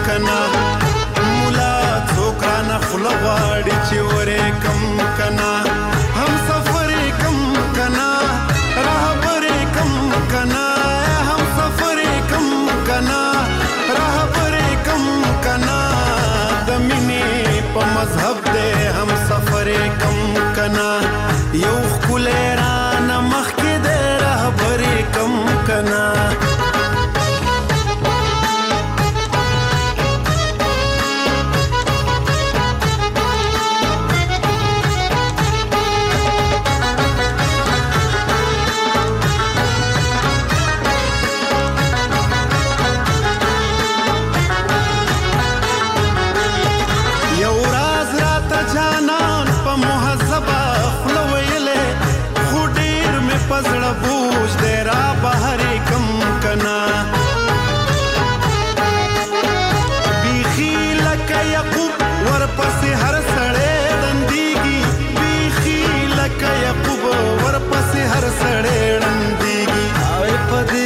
کنا مولا څوک رانه خوله غواړي چې ورې کم کنا هم سفر کم کنا رهبر کم کنا هم سفر کم کنا رهبر کم کنا د مینې په مذهب دې هم سفر کم کنا یو ښکلی رانه مخکې دې رهبر کم کنا بوج دے را بہر کم کنا بیخی لکا یقوب ورپس ہر سڑے ڈندیگی بیخی لکا یقوب ورپس ہر سڑے ڈندیگی آئے پدے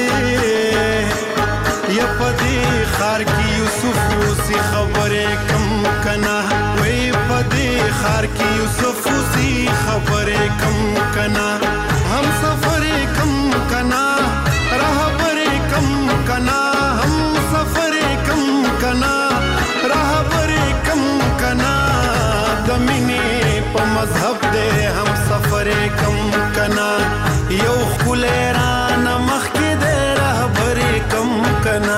یا پدے خار کی یوسف سی خبریں کم کنا وی پدے خار کی یوسف سی خبریں کم کنا ہم سفر کم کنا رہبر کم کنا ہم سفر کم کنا رہبر کم کنا دمینی پا مذہب دے ہم سفر کم کنا یو خلیران مخی دے رہبر کم کنا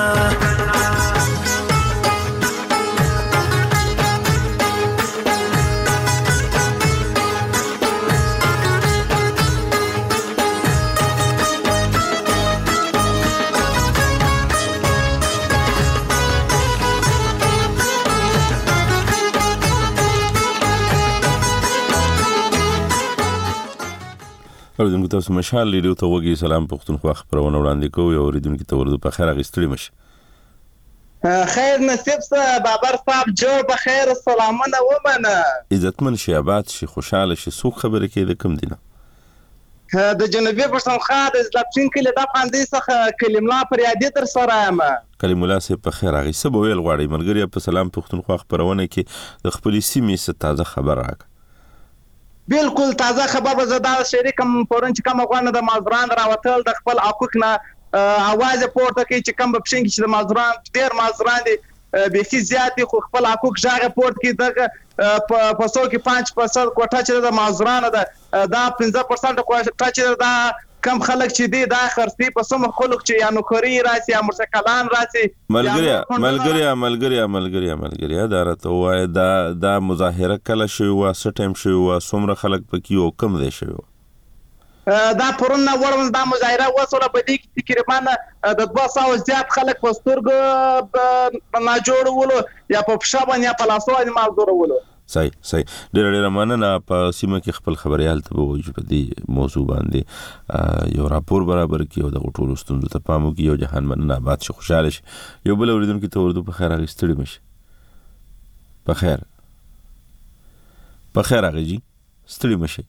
اوریدونکو تاسو مشال ریډیو ته وګورئ. سلام پښتونخوا خبرونه وړاندې کوي. اوریدونکو ته ورته په خیر اغستړي مشه. خیر نصیب صاحب بابر صاحب جو بخیر سلامونه ومنه. عزتمن شي آباد شي خوشاله شي څوک خبره کوي د کوم دینه؟ د جنوبي پښتونخوا د اسلام کلی د پاندې څخه کلملا فریادي تر سره یم. کلیم الله سي په خیر اغي سبو ویل غواړي ملګری په سلام پښتونخوا خبرونه کې د خپل سیمې څخه تازه خبر راک. بالکل تازه خبر به زدا شریکم پرون چې کوم غوانه د مازران راوتل د خپل حقوق نه اواز پورته کوي چې کوم بپښین چې د مازران ډیر مازران دي به زیات خو خپل حقوق ژغه پورت کې د پسو کې پنځه پرسنټ کوټه چې د مازران ده دا پنځه پرسنټ کوټه چې دا کم خلک چې دی دا خرڅي په سم خلک چې یا نوکری راسي یا مرسکلان راسي ملګری ملګری ملګری ملګری ملګری دا راته وای دا دا مظاهره کله شوی و سټیم شوی و څومره خلک پکې او کم دی شوی دا پرونه ورون دا مظاهره وسوله په دې کې تقریبا د دوه سوه زیات خلک په سترګو نه جوړولو یا په پښابن یا په لاسو باندې مال جوړولو. صحیح صحیح ډېر ډېر مننه. په سیمه کې خپل خبريال ته به وایي په دې موضوع باندې یو راپور برابر کړي او د ټولو ستونزو ته پام وکړي. یو جهان مننه آباد شي خوشاله شي. یو بل اوریدونکو ته ورته په خیر اغستړي مشي. په خیر په خیر اغجی ستړي مشي.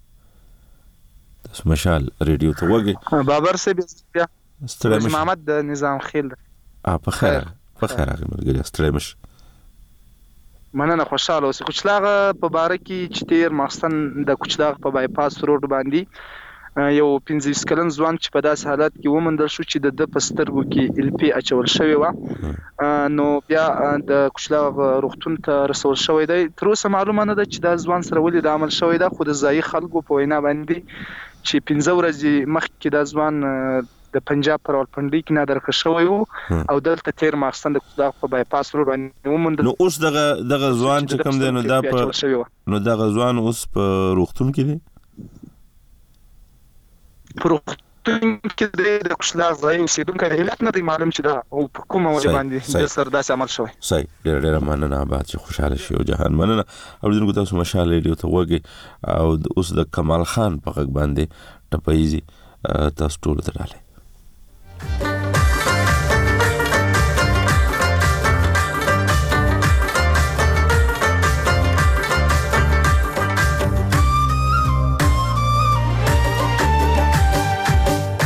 تاسو مشال ریډیو ته وګورئ. بابر سي بیا ستړي مشي. محمد د نظام خیل ا په خیر په خیر اغه ملګری ستړي مشي. مننه خوشاله اوسې. کوچلاغه په باره کې چې تیر ماخستن د کوچلاغ په بایپاس روډ باندې یو پنځه کلن ځوان چې په داس حالت کې ومندل شو چې د د پسترګو کې ال پی اچول شوی و نو بیا د کوچلاغ روغتون ته رسول شوی دی. تر اوسه معلومه نه ده چې دا ځوان سره ولې د عمل شوی ده خو د ځایي خلکو په وینا باندې چې پنځه ورځې مخکې دا ځوان د پنجاب پر ولپنډي کې نه درکه شوی وو او دلته تیر ماخستن د کوچلاغ په بایپاس روډ باندې ومندل. نو اوس دغه دغه ځوان چې کوم دی نو دا په نو دغه ځوان اوس په روغتون کې دی. په روغتون کې دی د کوچلاغ ځای اوسیدونکی دی. علت نه دی معلوم چې دا او په کومه وجه باندې د سر داسې عمل شوی. صحیح ډېر ډېر مننه آباد چې خوشاله شي او جهان مننه. اوریدونکو تاسو مشال ریډیو ته وګورئ او اوس د کمال خان په غږ باندې ټپایزي تاسو ټول ته ډاله.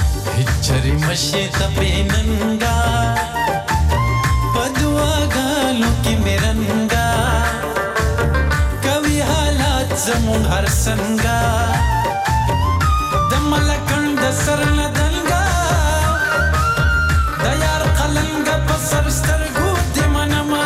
मशे तपे नंगा पदुआ गाल کې مرنګا کوي حالات زمون هر څنګه د ملکند سر نه دنګا د یار قلنګ په سر سترګو د منما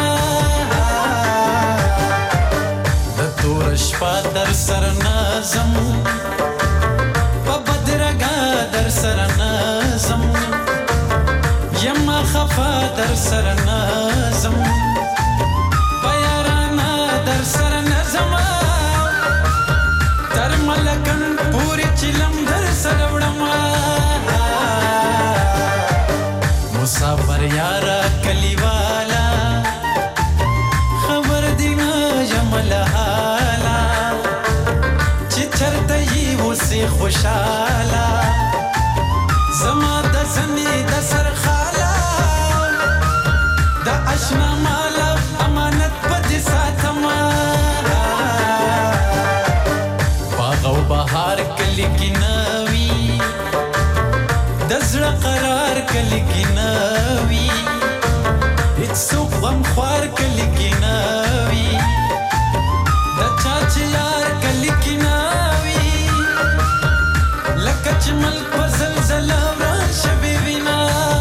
د تور شپه در سر نازم په بدرګا در سر نازم یما خفا در سر نازم بیارانا در سر نازم تر ملکن پوری چلم در سر وڑما مسافر یارا کلیوالا خبر دینا جمل حالا چی چرتئی اسی خوشالا زما د زنی د سر خالا د اشنا مالا امانت پد ساتما باغ او بهار کلی کی نوی د زړه قرار کلی کی نوی هیڅ څوک غم خوار کلی کی نوی د چاچ یار کلی کی نوی لکه چې ملک په زلزله وران شوی وینا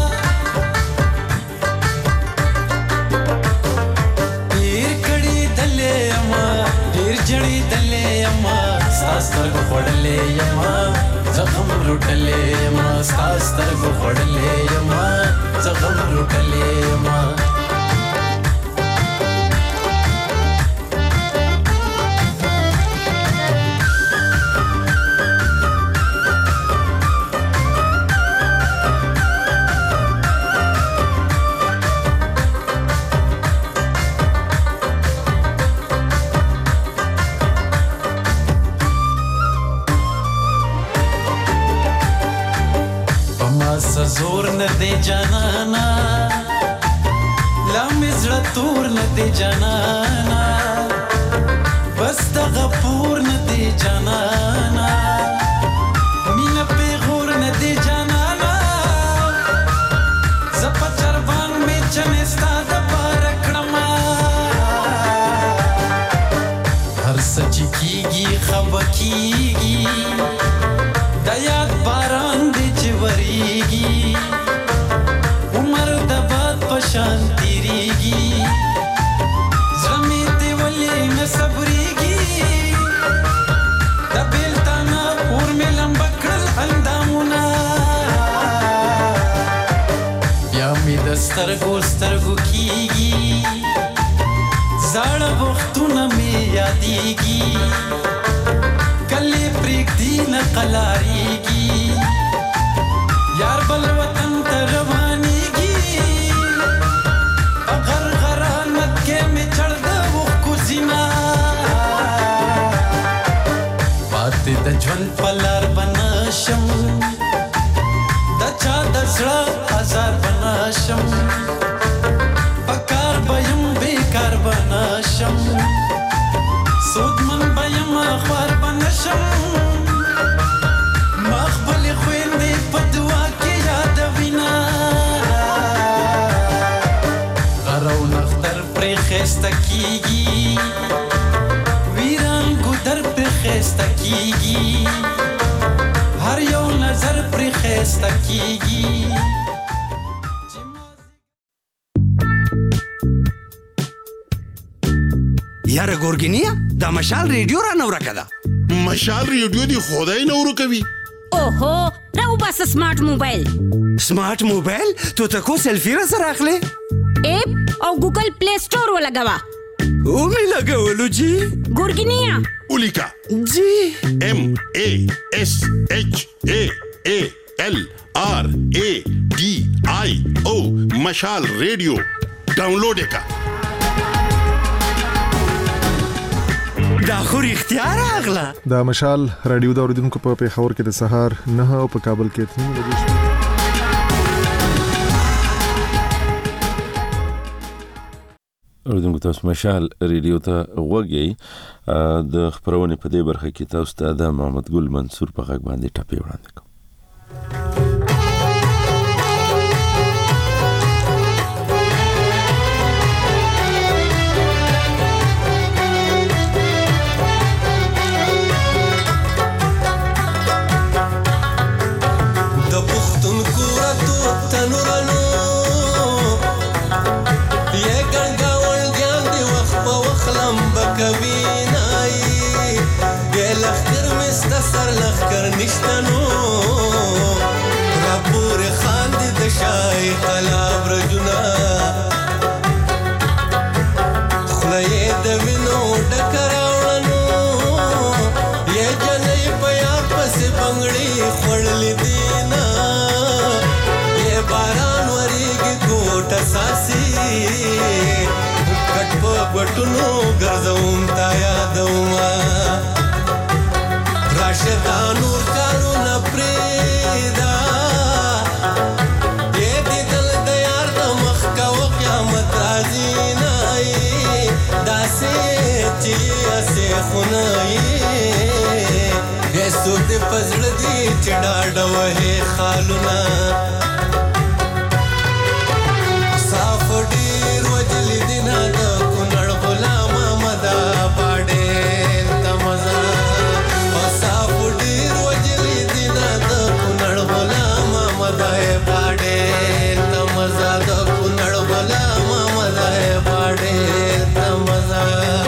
ډېر کړي دلې اما ډېر جړي دلې اما ستا سترګو خوړلې یما زخم لوټلې یما ستا سترګو خوړلې یما زخم لوټلې یما زور نه دی جانانا لامزړه تور نه دی جانانا بس د غفور نه دی جانانا مینا پیغور نه دی جانانا زپا چربان می چنستا د پار کړما هر سچ کیږي خب کیږي د یاد باران دی چوریږي عمر د باد پشان تیریږي زمي ته ولې نه صبرېږي د بیلتانا اور مې لمبه کړل اندامونه بیا مې د سترګو سترګو کېږي زاړه وختونه مې یادېږي کلي پرېږدي نه قلاریږي یار بل وطن ته روانېږي په غرغرانت کې مې چړ د اوښکو زینا پاتې د ژوند په لار به نشم د چا د زړه ازار به نشم په کار به یم بېکار به نشم سودمن به یم خوار به نشم ما خپلې خویندې په دعا کې یادوینه غر او نختر پرې ښایسته کېږي ویران ګودر پرې ښایسته کېږي هر یو نظر پرې ښایسته کېږي یاره ګورګینیا دا مشال ریډیو را نه ورکه ده مشال ریډیو دی خدای نه ورکوي اوهو راو بس سمارټ موبایل سمارټ موبایل تو تکو سیلفی را سره اخلي اپ او ګوګل پلی سٹور ولګوا او می لګولو جی ګورګینیا اولیکا جی ام ا اس اچ ا ا ال آر ا ډي آی او مشال ریډیو ډاونلوډ کا دا خو رښتیا راغله دا مشال رادیو دا اوریدونکو په پیښور کې د سهار نه او په کابل کې تنو لګی شو اوریدونکو تاسو مشال ریډیو ته وګورئ د خبرونه په دې برخه کې تاسو ته د محمد ګل منصور په غږ باندې ټاپي وړاندې کوم ای قلاب رجنا خلای د وینو ډکراوړنو یا جنې پیا پس بنگړي خړلې دینا یا باران وریږي کوټه ساسي کټ په بټونو ګرځوم تا یادوما راشدا نور کارونه پریدا دې دې دل د یار د مخ کا و قیامت راځي نه داسې چې اسه خنای دې سود پزړ دې چډاډ وه خالونه صاف ډیر وجل دینا د کونړ غلام مدا باډې تمزا او صاف ډیر وجل دینا د کونړ غلام مدا باډې تمزا د کونړ غلام مدا باډې تمزا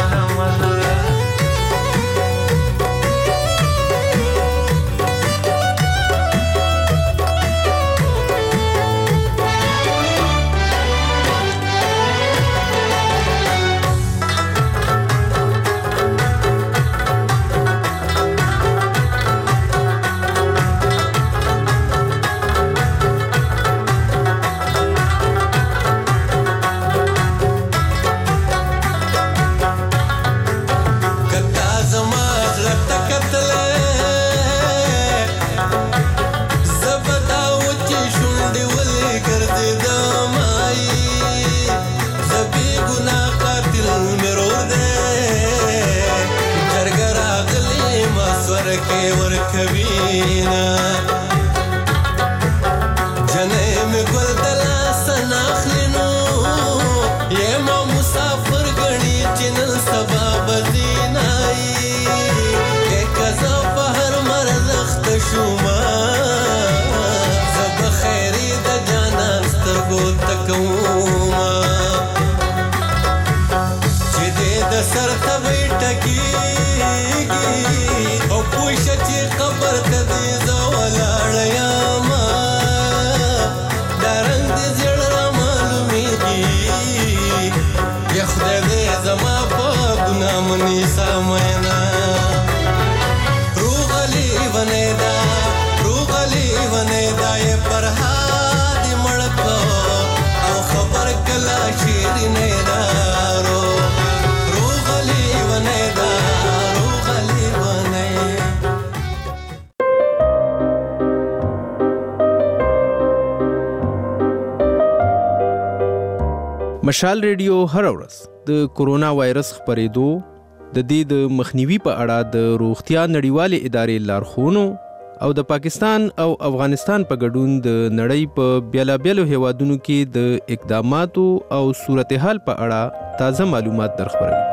مشال ریډیو هر ورځ د کورونا وایرس خپرېدو د دې د مخنیوي په اړه د روغتیا نړیوالې ادارې لارښوونو او د پاکستان او افغانستان په ګډون د نړۍ په بیلابیلو هیوادونو کې د اقداماتو او صورتحال په اړه تازه معلومات درخبروي.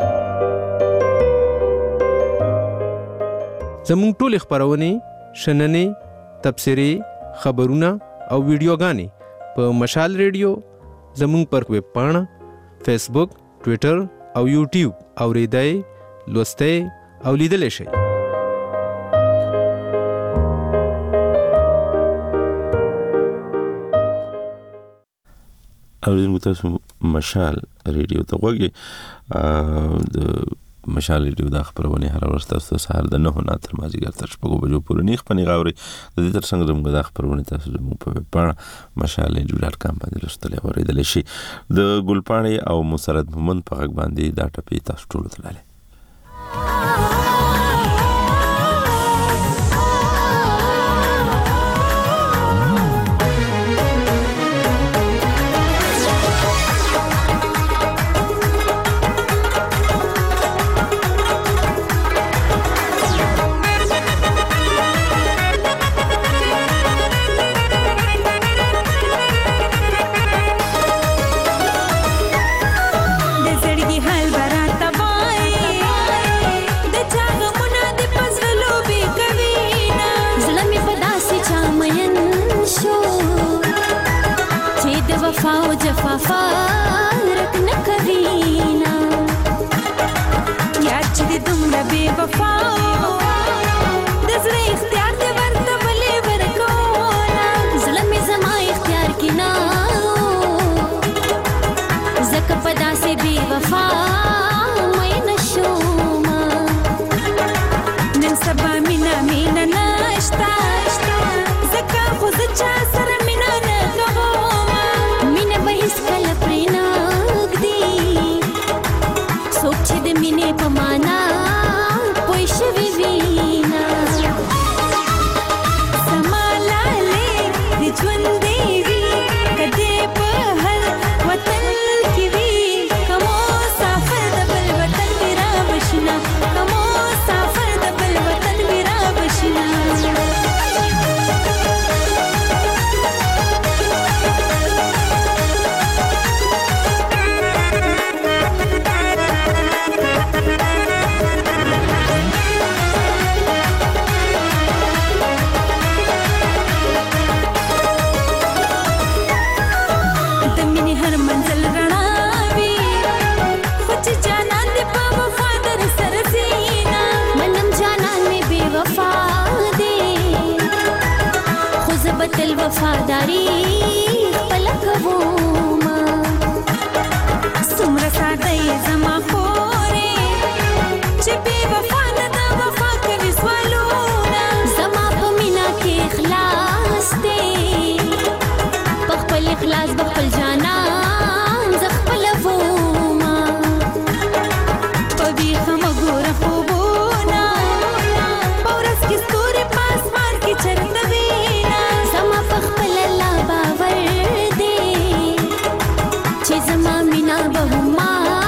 زموږ ټول خبرونه شننې تبصرې خبرونه او ویډیوګانې په مشال ریډیو زموږ پر ویب پاڼه فیسبوک ټویټر او یوټیوب اوریدای لوستئ او لیدلی شئ. اوریدونکو تاسو مشال ریډیو ته غوږی. د مشال ریډیو د خبرونه هر ورځ تاسو سهار د نه نه تر مازیګر تر شپږو بجو پورې نیخ پنی غاوري د دې تر څنګه زموږ د خبرونه تاسو زموږ په پاڼه مشال ریډیو ډاټ کام باندې لوستلی اوریدلی شئ. د ګلپاڼې او مسرت مومند په غږ باندې دا ټپې تاسو ټول تللی. وفا جفافا رک نه کوي نا یا چې دومره بے وفا د زړه اختیار دې ورته بلې ورکونا ظلم زما اختیار کې نه वफादारी पलकवो मा सुमर सादे जमा खोरे چې بے وفا نه دا وفا کوي سوالونه زما په مینا کې اخلاص دی په خپل اخلاص بخپل جانان ز خپل ووما په دې هم ګوره خوبونه پورس کې ستوري پاسمان کې چرته وینا زما په خپل الله باور دی چې زما مینا به ما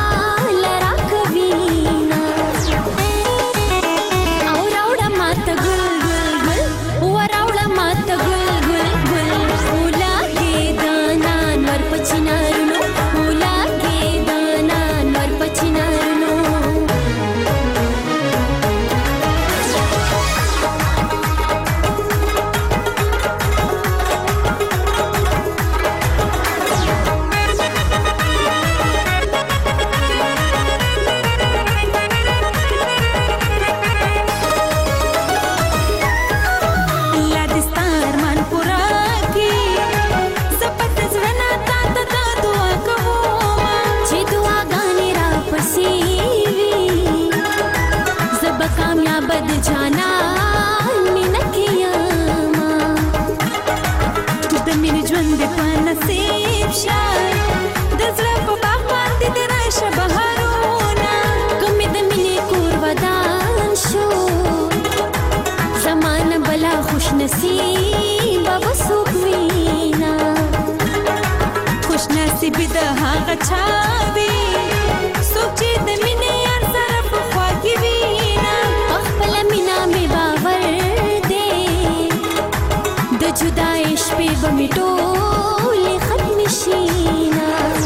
نصیب وسوک وینا خوش نصیب د هغه چا وی سوچ د مینې یار سره په خوا کې وینا خپل مینا می باور دی د جدای شپې به می ټول ختم شینا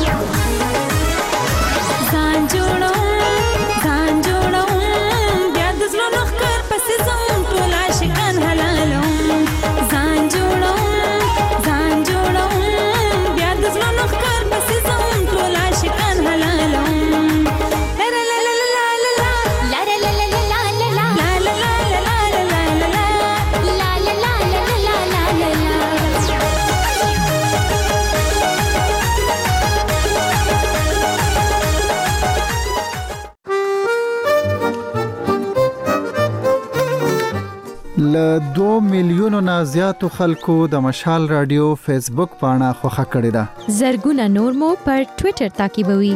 ځان جوړو ځان جوړو بیا د زړه نخکر پسې ځم ټول عاشقان حلالو ل دو میلیونو نه زیاتو خلکو د مشال رادیو فیسبوک پاڼه خوښه کړې ده. زرګونه نور مو پر ټوئیټر تعقیبوي.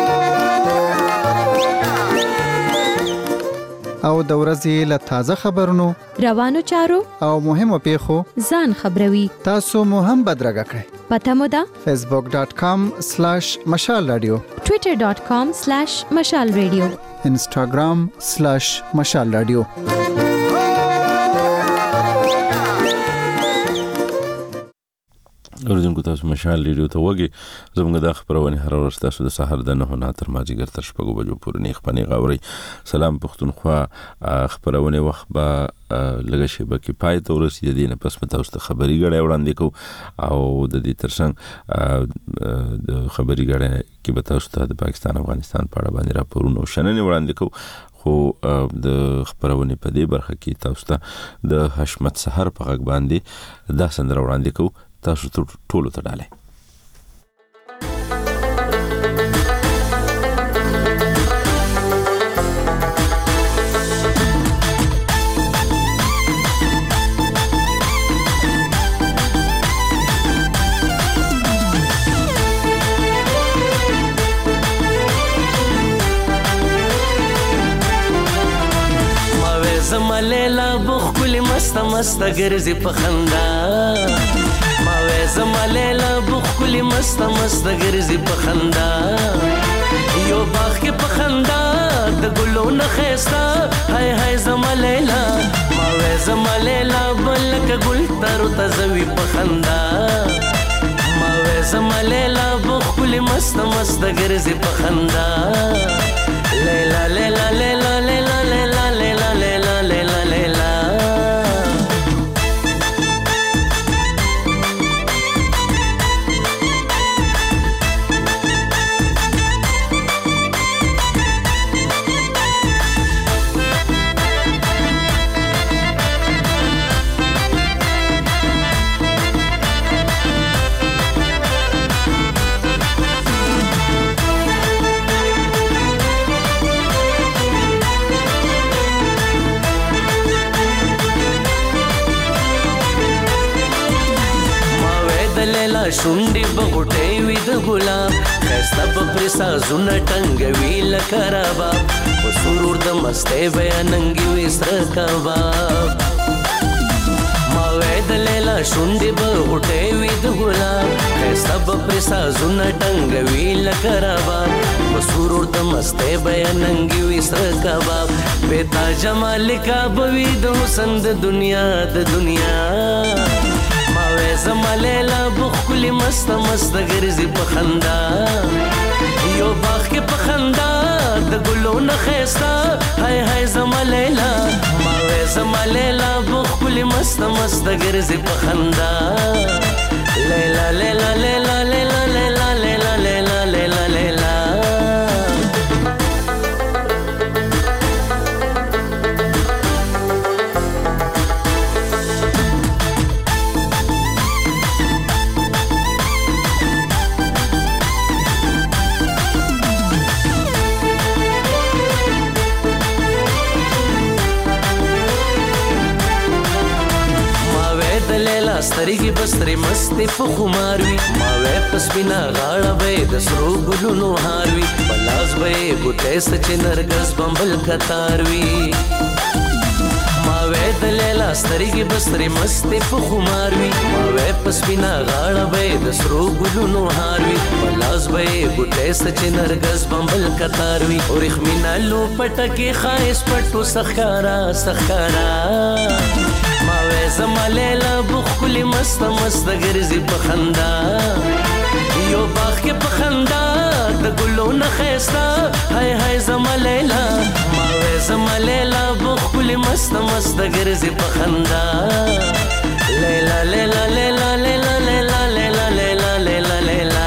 او د ورځې له تازه خبرونو، روانو چارو او مهمو پیښو ځان خبروي. تاسو مو هم بدرګه کړئ. پته مو ده facebook dot com slash mashal radio twitter dot com slash mashal radio instagram slash mashal radio. ورځم تاسو مشال ریډیو ته وګي زموږ د خبرونه هر ورځ تاسو د سحر د نه نه تر ماجیګر تر شپږو بجو پورې نه خپنی غوري. سلام پښتونخوا خبرونه وخت به لږه شی به کې پای ته ورسېد دي نه پس تاسو ته خبري غړې وړاندې کو او د دې ترڅنګ د خبري غړې کې به تاسو ته د پاکستان افغانستان په اړه باندې راپورونه شننې وړاندې کو. خو د خبرونه په دې برخه کې تاسو ته د حشمت سحر په غږ باندې دا سندره وړاندې کو. تاسو ټولو ته ډاله زمالیلا بخکل مست مست ګرځي په خندا ما وې زمالیلا بخکل مست مست ګرځي په خندا یو باغ کې په خندا د ګلو نه خستا هاي هاي زمالیلا ما وې زمالیلا بلک ګل تر تزوي په خندا ما وې زمالیلا بخکل مست مست ګرځي په خندا لیلا لیلا لیلا لیلا لیلا لیلا لیلا لیلا لیلا شونډې بغټې وي د ګلاب ښایسته به پرې سازونه ټنګوي لکه رباب په سرور د مستۍ بیا ننګې وي سره کباب ما وی د لیلا شونډې بغټې وي د ګلاب ښایسته به پرې سازونه ټنګوي لکه رباب په سرور د مستۍ بیا ننګې وي سره کباب بې تا جمال کا به وي د حسن د دنیا د دنیا زما لیلا بخکلی مست مست ګرځي په خندا یو باغ کې په خندا د ګلو نه ښایسته هاي هاي زما لیلا ما وې زما لیلا بخکلی مست مست ګرځي په خندا لیلا لیلا لیلا لیلا لیلا لیلا لیلا لیلا لیلا سترګې بسترې مستې په خمار وي ما وی په سپینه غاړه به یې د سرو ګلونو هار وي په لاس به یې ګوتی څه چې نرګس بمبل کتار وي ما وی د لیلا سترګې بسترې مستې په خمار وي ما وی په سپینه غاړه به یې د سرو ګلونو هار وي په لاس به یې ګوتی څه چې نرګس بمبل کتار وي وریښمینه لوپټه کې ښایست پټو سخکارا سخکارا ما وی زما لیلا بخکلی مست مست ګرځي په خندا یو باغ کې په خندا د ګلو نه ښایسته هاي هاي زما لیلا ما وی زما لیلا بخکلی مست مست ګرځي په خندا لیلا لیلا لیلا لیلا لیلا لیلا لیلا لیلا لیلا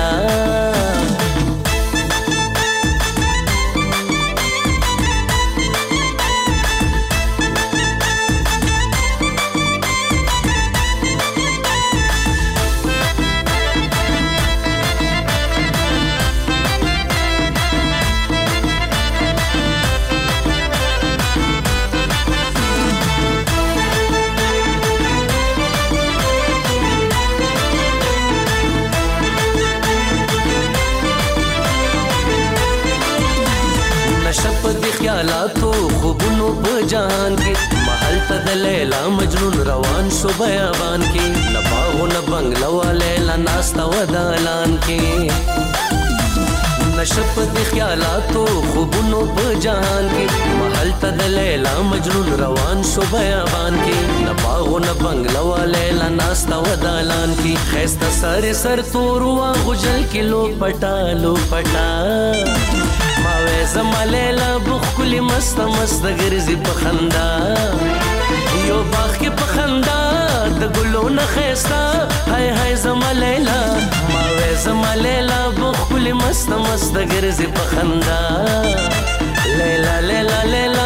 شپ دی خیالاتو خوبونو په جهان کې محل ته د لیلا مجنون روان شو بیابان کې نه باغو نه بنګله وا لیلا ناسته و دالان کې نه شپ دی خیالاتو خوبونو په جهان کې محل ته د لیلا مجنون روان شو بیابان کې نه باغو نه بنګله وا لیلا ناسته و دالان کې ښایسته سر سر تور وا غوجل کې لو پټا لو پټا ما وی زما لیلا بخکلی مست مست ګرځي په خندا یو باغ کې په خندا د ګلو نه ښایسته هاي هاي زما لیلا ما وی زما لیلا بخکلی مست مست ګرځي په خندا لیلا لیلا لیلا